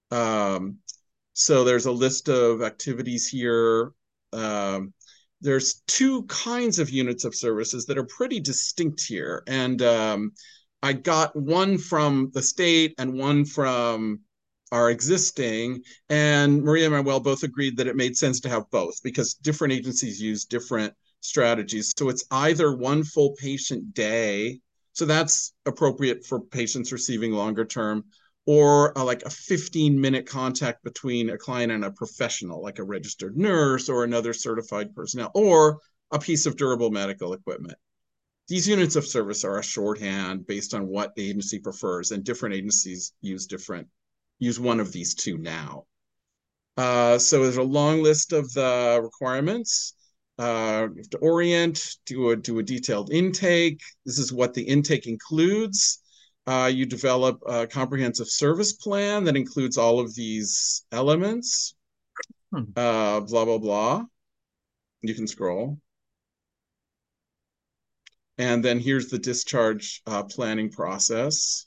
Speaker 12: So there's a list of activities here. There's two kinds of units of services that are pretty distinct here. And I got one from the state and one from are existing, and Maria and Manuel both agreed that it made sense to have both because different agencies use different strategies. So it's either one full patient day, so that's appropriate for patients receiving longer term, or like a 15-minute contact between a client and a professional, like a registered nurse or another certified personnel, or a piece of durable medical equipment. These units of service are a shorthand based on what the agency prefers, and different agencies use one of these two now. So there's a long list of the requirements. You have to orient, do a detailed intake. This is what the intake includes. You develop a comprehensive service plan that includes all of these elements. Blah, blah, blah. You can scroll. And then here's the discharge planning process.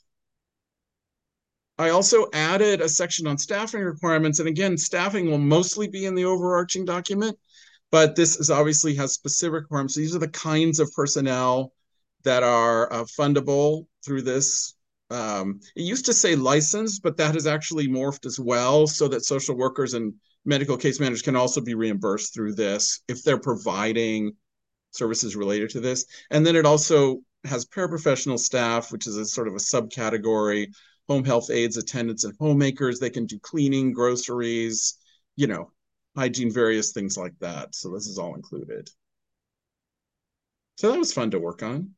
Speaker 12: I also added a section on staffing requirements. And again, staffing will mostly be in the overarching document, but this obviously has specific requirements. So these are the kinds of personnel that are fundable through this. It used to say licensed, but that has actually morphed as well so that social workers and medical case managers can also be reimbursed through this if they're providing services related to this. And then it also has paraprofessional staff, which is a sort of a subcategory, home health aides, attendants, and homemakers. They can do cleaning, groceries, hygiene, various things like that. So this is all included. So that was fun to work on.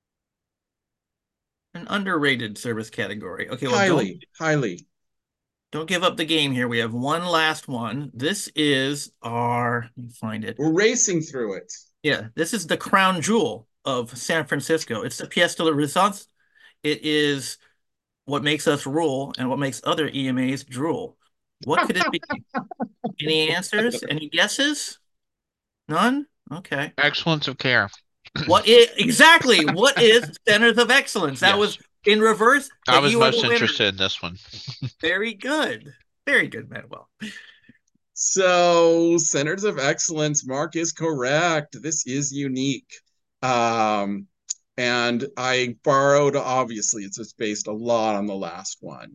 Speaker 1: An underrated service category. Okay, well,
Speaker 12: highly.
Speaker 1: Don't give up the game here. We have one last one. This is let me find it.
Speaker 12: We're racing through it.
Speaker 1: Yeah, this is the crown jewel of San Francisco. It's the pièce de la resistance. It is what makes us rule and what makes other EMAs drool. What could it be? Any answers? Any guesses? None? Okay.
Speaker 4: Excellence of care.
Speaker 1: What is Centers of Excellence? That was in reverse.
Speaker 4: I was most interested in this one.
Speaker 1: Very good. Very good, Manuel.
Speaker 12: So Centers of Excellence, Mark is correct. This is unique. And I borrowed, obviously, it's just based a lot on the last one.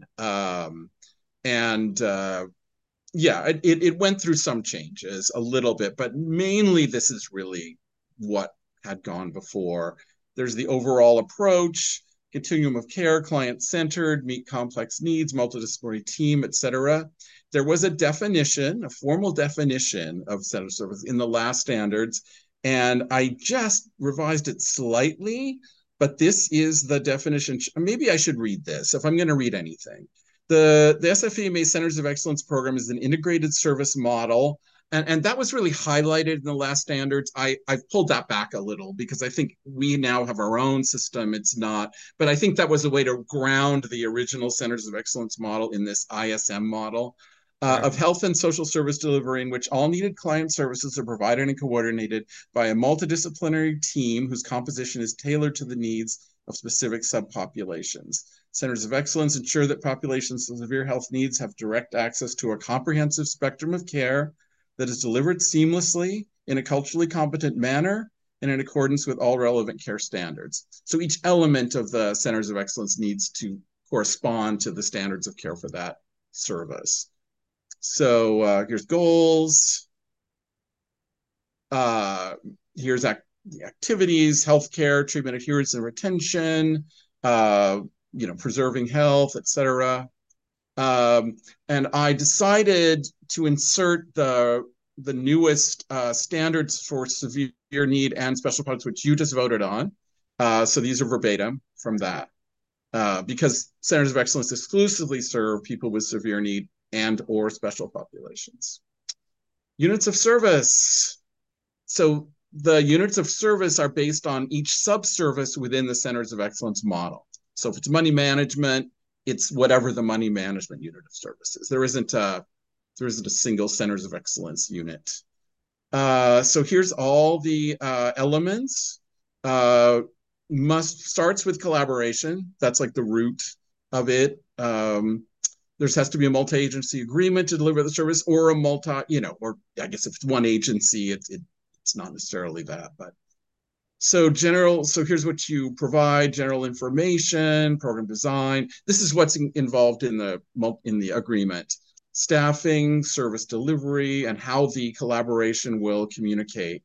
Speaker 12: It went through some changes a little bit, but mainly this is really what had gone before. There's the overall approach, continuum of care, client-centered, meet complex needs, multidisciplinary team, etc. There was a formal definition of center service in the last standards, and I just revised it slightly, but this is the definition. Maybe I should read this if I'm going to read anything. The SFEMA Centers of Excellence program is an integrated service model, and that was really highlighted in the last standards. I've pulled that back a little because I think we now have our own system. It's not, but I think that was a way to ground the original Centers of Excellence model in this ISM model. Of health and social service delivery in which all needed client services are provided and coordinated by a multidisciplinary team whose composition is tailored to the needs of specific subpopulations. Centers of excellence ensure that populations with severe health needs have direct access to a comprehensive spectrum of care that is delivered seamlessly in a culturally competent manner and in accordance with all relevant care standards. So each element of the Centers of Excellence needs to correspond to the standards of care for that service. So here's goals. Here's the activities, healthcare, treatment adherence and retention, preserving health, etc. And I decided to insert the newest standards for severe need and special products, which you just voted on. So these are verbatim from that. Because Centers of Excellence exclusively serve people with severe need and or special populations. Units of service. So the units of service are based on each subservice within the Centers of Excellence model. So if it's money management, it's whatever the money management unit of service is. There isn't a single Centers of Excellence unit. So here's all the elements. Starts with collaboration. That's like the root of it. There has to be a multi-agency agreement to deliver the service, or a or I guess if it's one agency, it's not necessarily that, but so here's what you provide: general information, program design. This is what's involved in the agreement: staffing, service delivery, and how the collaboration will communicate.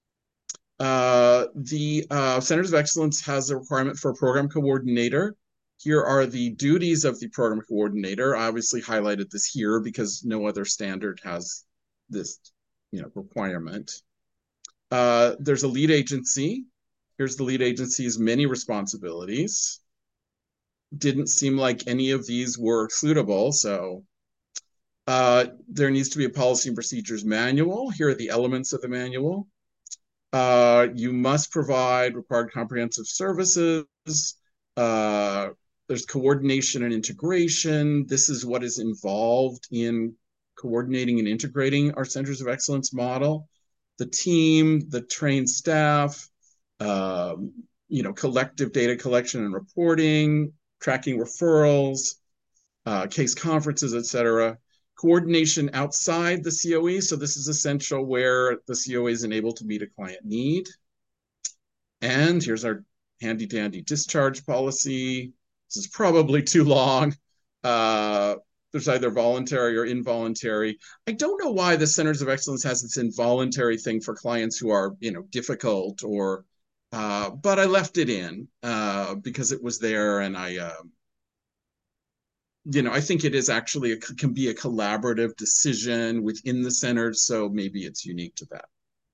Speaker 12: The Centers of Excellence has a requirement for a program coordinator. Here are the duties of the program coordinator. I obviously highlighted this here because no other standard has this, requirement. There's a lead agency. Here's the lead agency's many responsibilities. Didn't seem like any of these were excludable, so there needs to be a policy and procedures manual. Here are the elements of the manual. You must provide required comprehensive services. There's coordination and integration. This is what is involved in coordinating and integrating our Centers of Excellence model. The team, the trained staff, collective data collection and reporting, tracking referrals, case conferences, etc. Coordination outside the COE. So this is essential where the COE isn't able to meet a client need. And here's our handy dandy discharge policy. This is probably too long. There's either voluntary or involuntary. I don't know why the Centers of Excellence has this involuntary thing for clients who are, difficult or, but I left it in because it was there, and I think it is actually can be a collaborative decision within the center, so maybe it's unique to that.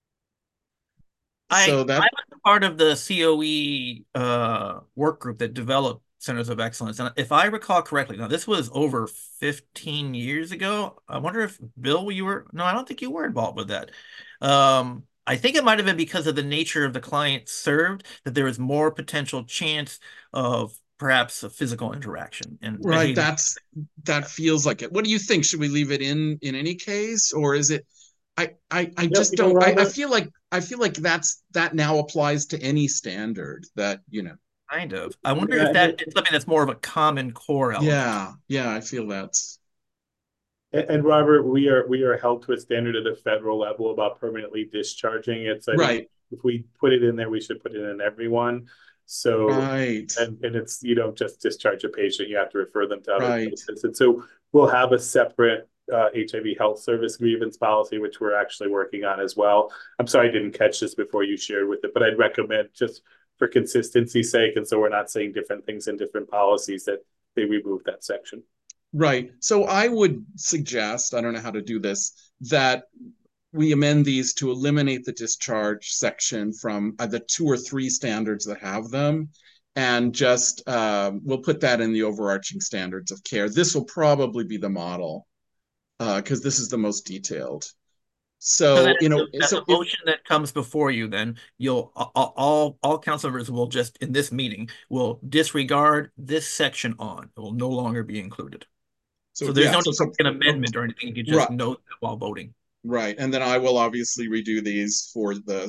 Speaker 1: I was part of the COE work group that developed Centers of Excellence, and if I recall correctly, now this was over 15 years ago. I wonder if Bill, no, I don't think you were involved with that. I think it might have been because of the nature of the client served that there was more potential chance of perhaps a physical interaction. And
Speaker 12: right, that feels like it. What do you think? Should we leave it in any case, or is it? I just don't. I feel like that now applies to any standard that
Speaker 1: Kind of. I wonder if that is something that's more of a common core element.
Speaker 12: Yeah, I feel that's.
Speaker 6: And Robert, we are held to a standard at a federal level about permanently discharging. It's
Speaker 12: right.
Speaker 6: If we put it in there, we should put it in everyone. So
Speaker 12: right.
Speaker 6: And it's you don't just discharge a patient, you have to refer them to other places. And so we'll have a separate HIV health service grievance policy, which we're actually working on as well. I'm sorry I didn't catch this before you shared with it, but I'd recommend, just for consistency's sake, and so we're not saying different things in different policies, that they remove that section.
Speaker 12: Right. So I would suggest, I don't know how to do this, that we amend these to eliminate the discharge section from the 2 or 3 standards that have them, and just we'll put that in the overarching standards of care. This will probably be the model because this is the most detailed. So
Speaker 1: the motion that comes before you, then you'll all council members will just in this meeting will disregard this section on. It will no longer be included. So there's no an amendment or anything. You can just note that while voting.
Speaker 12: Right, and then I will obviously redo these for the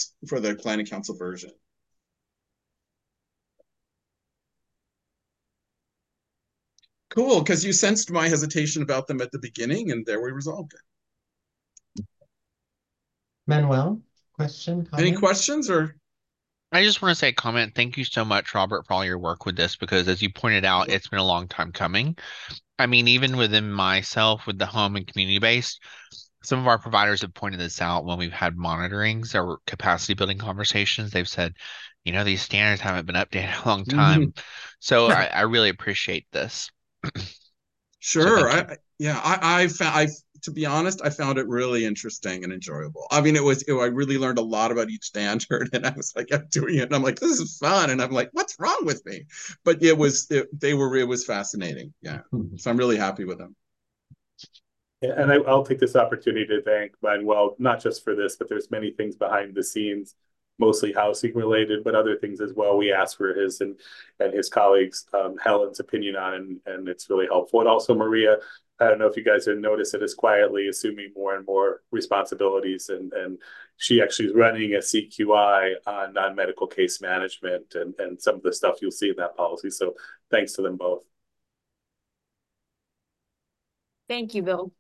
Speaker 12: planning council version. Cool, because you sensed my hesitation about them at the beginning, and there we resolved it.
Speaker 3: Manuel, question,
Speaker 12: Any
Speaker 3: comment?
Speaker 12: questions or?
Speaker 4: I just want to say a comment. Thank you so much, Robert, for all your work with this, because as you pointed out, it's been a long time coming. I mean, even within myself, with the home and community based, some of our providers have pointed this out when we've had monitorings or capacity building conversations. They've said, these standards haven't been updated in a long time. So I really appreciate this.
Speaker 12: Sure.
Speaker 4: So
Speaker 12: I found, to be honest, I found it really interesting and enjoyable. I mean, I really learned a lot about each standard, and I was like, I'm doing it, and I'm like, this is fun, and I'm like, what's wrong with me? But it was fascinating. Yeah. So I'm really happy with them.
Speaker 6: And I'll take this opportunity to thank Manuel, not just for this, but there's many things behind the scenes, mostly housing related, but other things as well. We asked for his and his colleagues, Helen's opinion on, and it's really helpful. And also Maria, I don't know if you guys have noticed it, is quietly assuming more and more responsibilities, and she actually is running a CQI on non-medical case management and some of the stuff you'll see in that policy. So thanks to them both.
Speaker 5: Thank you, Bill.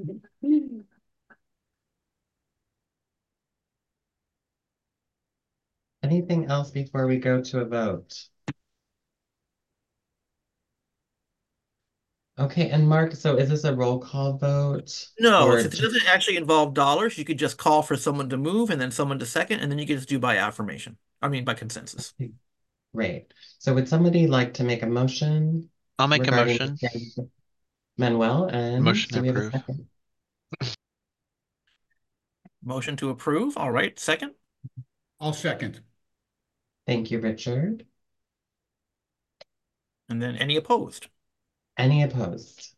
Speaker 3: Anything else before we go to a vote? Okay, and Mark, so is this a roll call vote?
Speaker 1: No, since it doesn't actually involve dollars, you could just call for someone to move and then someone to second, and then you can just do by affirmation. I mean, by consensus.
Speaker 3: Great. So would somebody like to make a motion?
Speaker 4: I'll make a motion.
Speaker 3: Manuel, and
Speaker 4: motion
Speaker 3: do we have a
Speaker 4: approve.
Speaker 3: second?
Speaker 1: Motion to approve. All right, second.
Speaker 11: I'll second.
Speaker 3: Thank you, Richard.
Speaker 1: And then any opposed?
Speaker 3: Any opposed?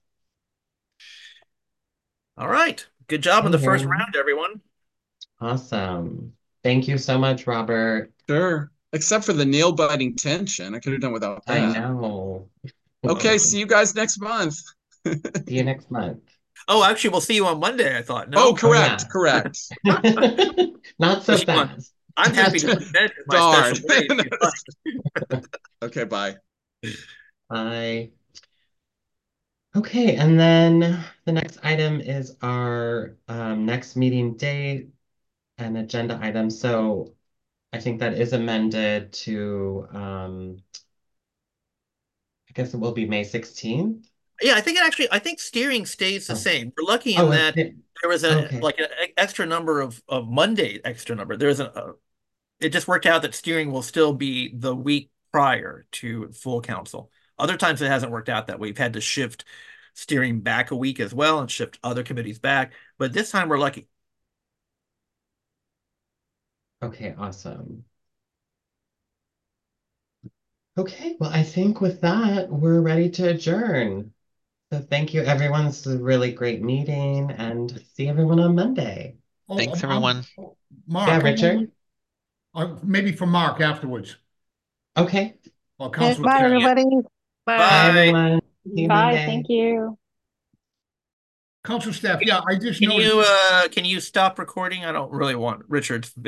Speaker 1: All right. Good job in the first round, everyone.
Speaker 3: Awesome. Thank you so much, Robert.
Speaker 12: Sure. Except for the nail biting tension. I could have done without that.
Speaker 3: I know.
Speaker 12: Okay, see you guys next month.
Speaker 3: See you next month.
Speaker 1: Oh, actually, we'll see you on Monday, I thought. No?
Speaker 12: Oh, correct, correct.
Speaker 3: Not so fast.
Speaker 1: I'm happy to present my special.
Speaker 12: Okay, bye.
Speaker 3: Bye. Okay, and then the next item is our next meeting date and agenda item. So I think that is amended to, I guess it will be May 16th.
Speaker 1: Yeah, I think steering stays the same. We're lucky in that there was like an extra number of Monday extra number. There's it just worked out that steering will still be the week prior to full council. Other times it hasn't worked out that way. We've had to shift steering back a week as well and shift other committees back. But this time we're lucky.
Speaker 3: Okay, awesome. Okay, well, I think with that, we're ready to adjourn. So thank you, everyone. This is a really great meeting, and see everyone on Monday.
Speaker 4: Thanks, everyone.
Speaker 11: Mark.
Speaker 3: Yeah, Richard?
Speaker 11: Maybe for Mark afterwards.
Speaker 3: Okay.
Speaker 11: Well,
Speaker 10: bye, everybody.
Speaker 3: Bye, everyone.
Speaker 8: Bye, thank you.
Speaker 11: Council staff, yeah, I just
Speaker 1: noticed. Can you stop recording? I don't really want Richard's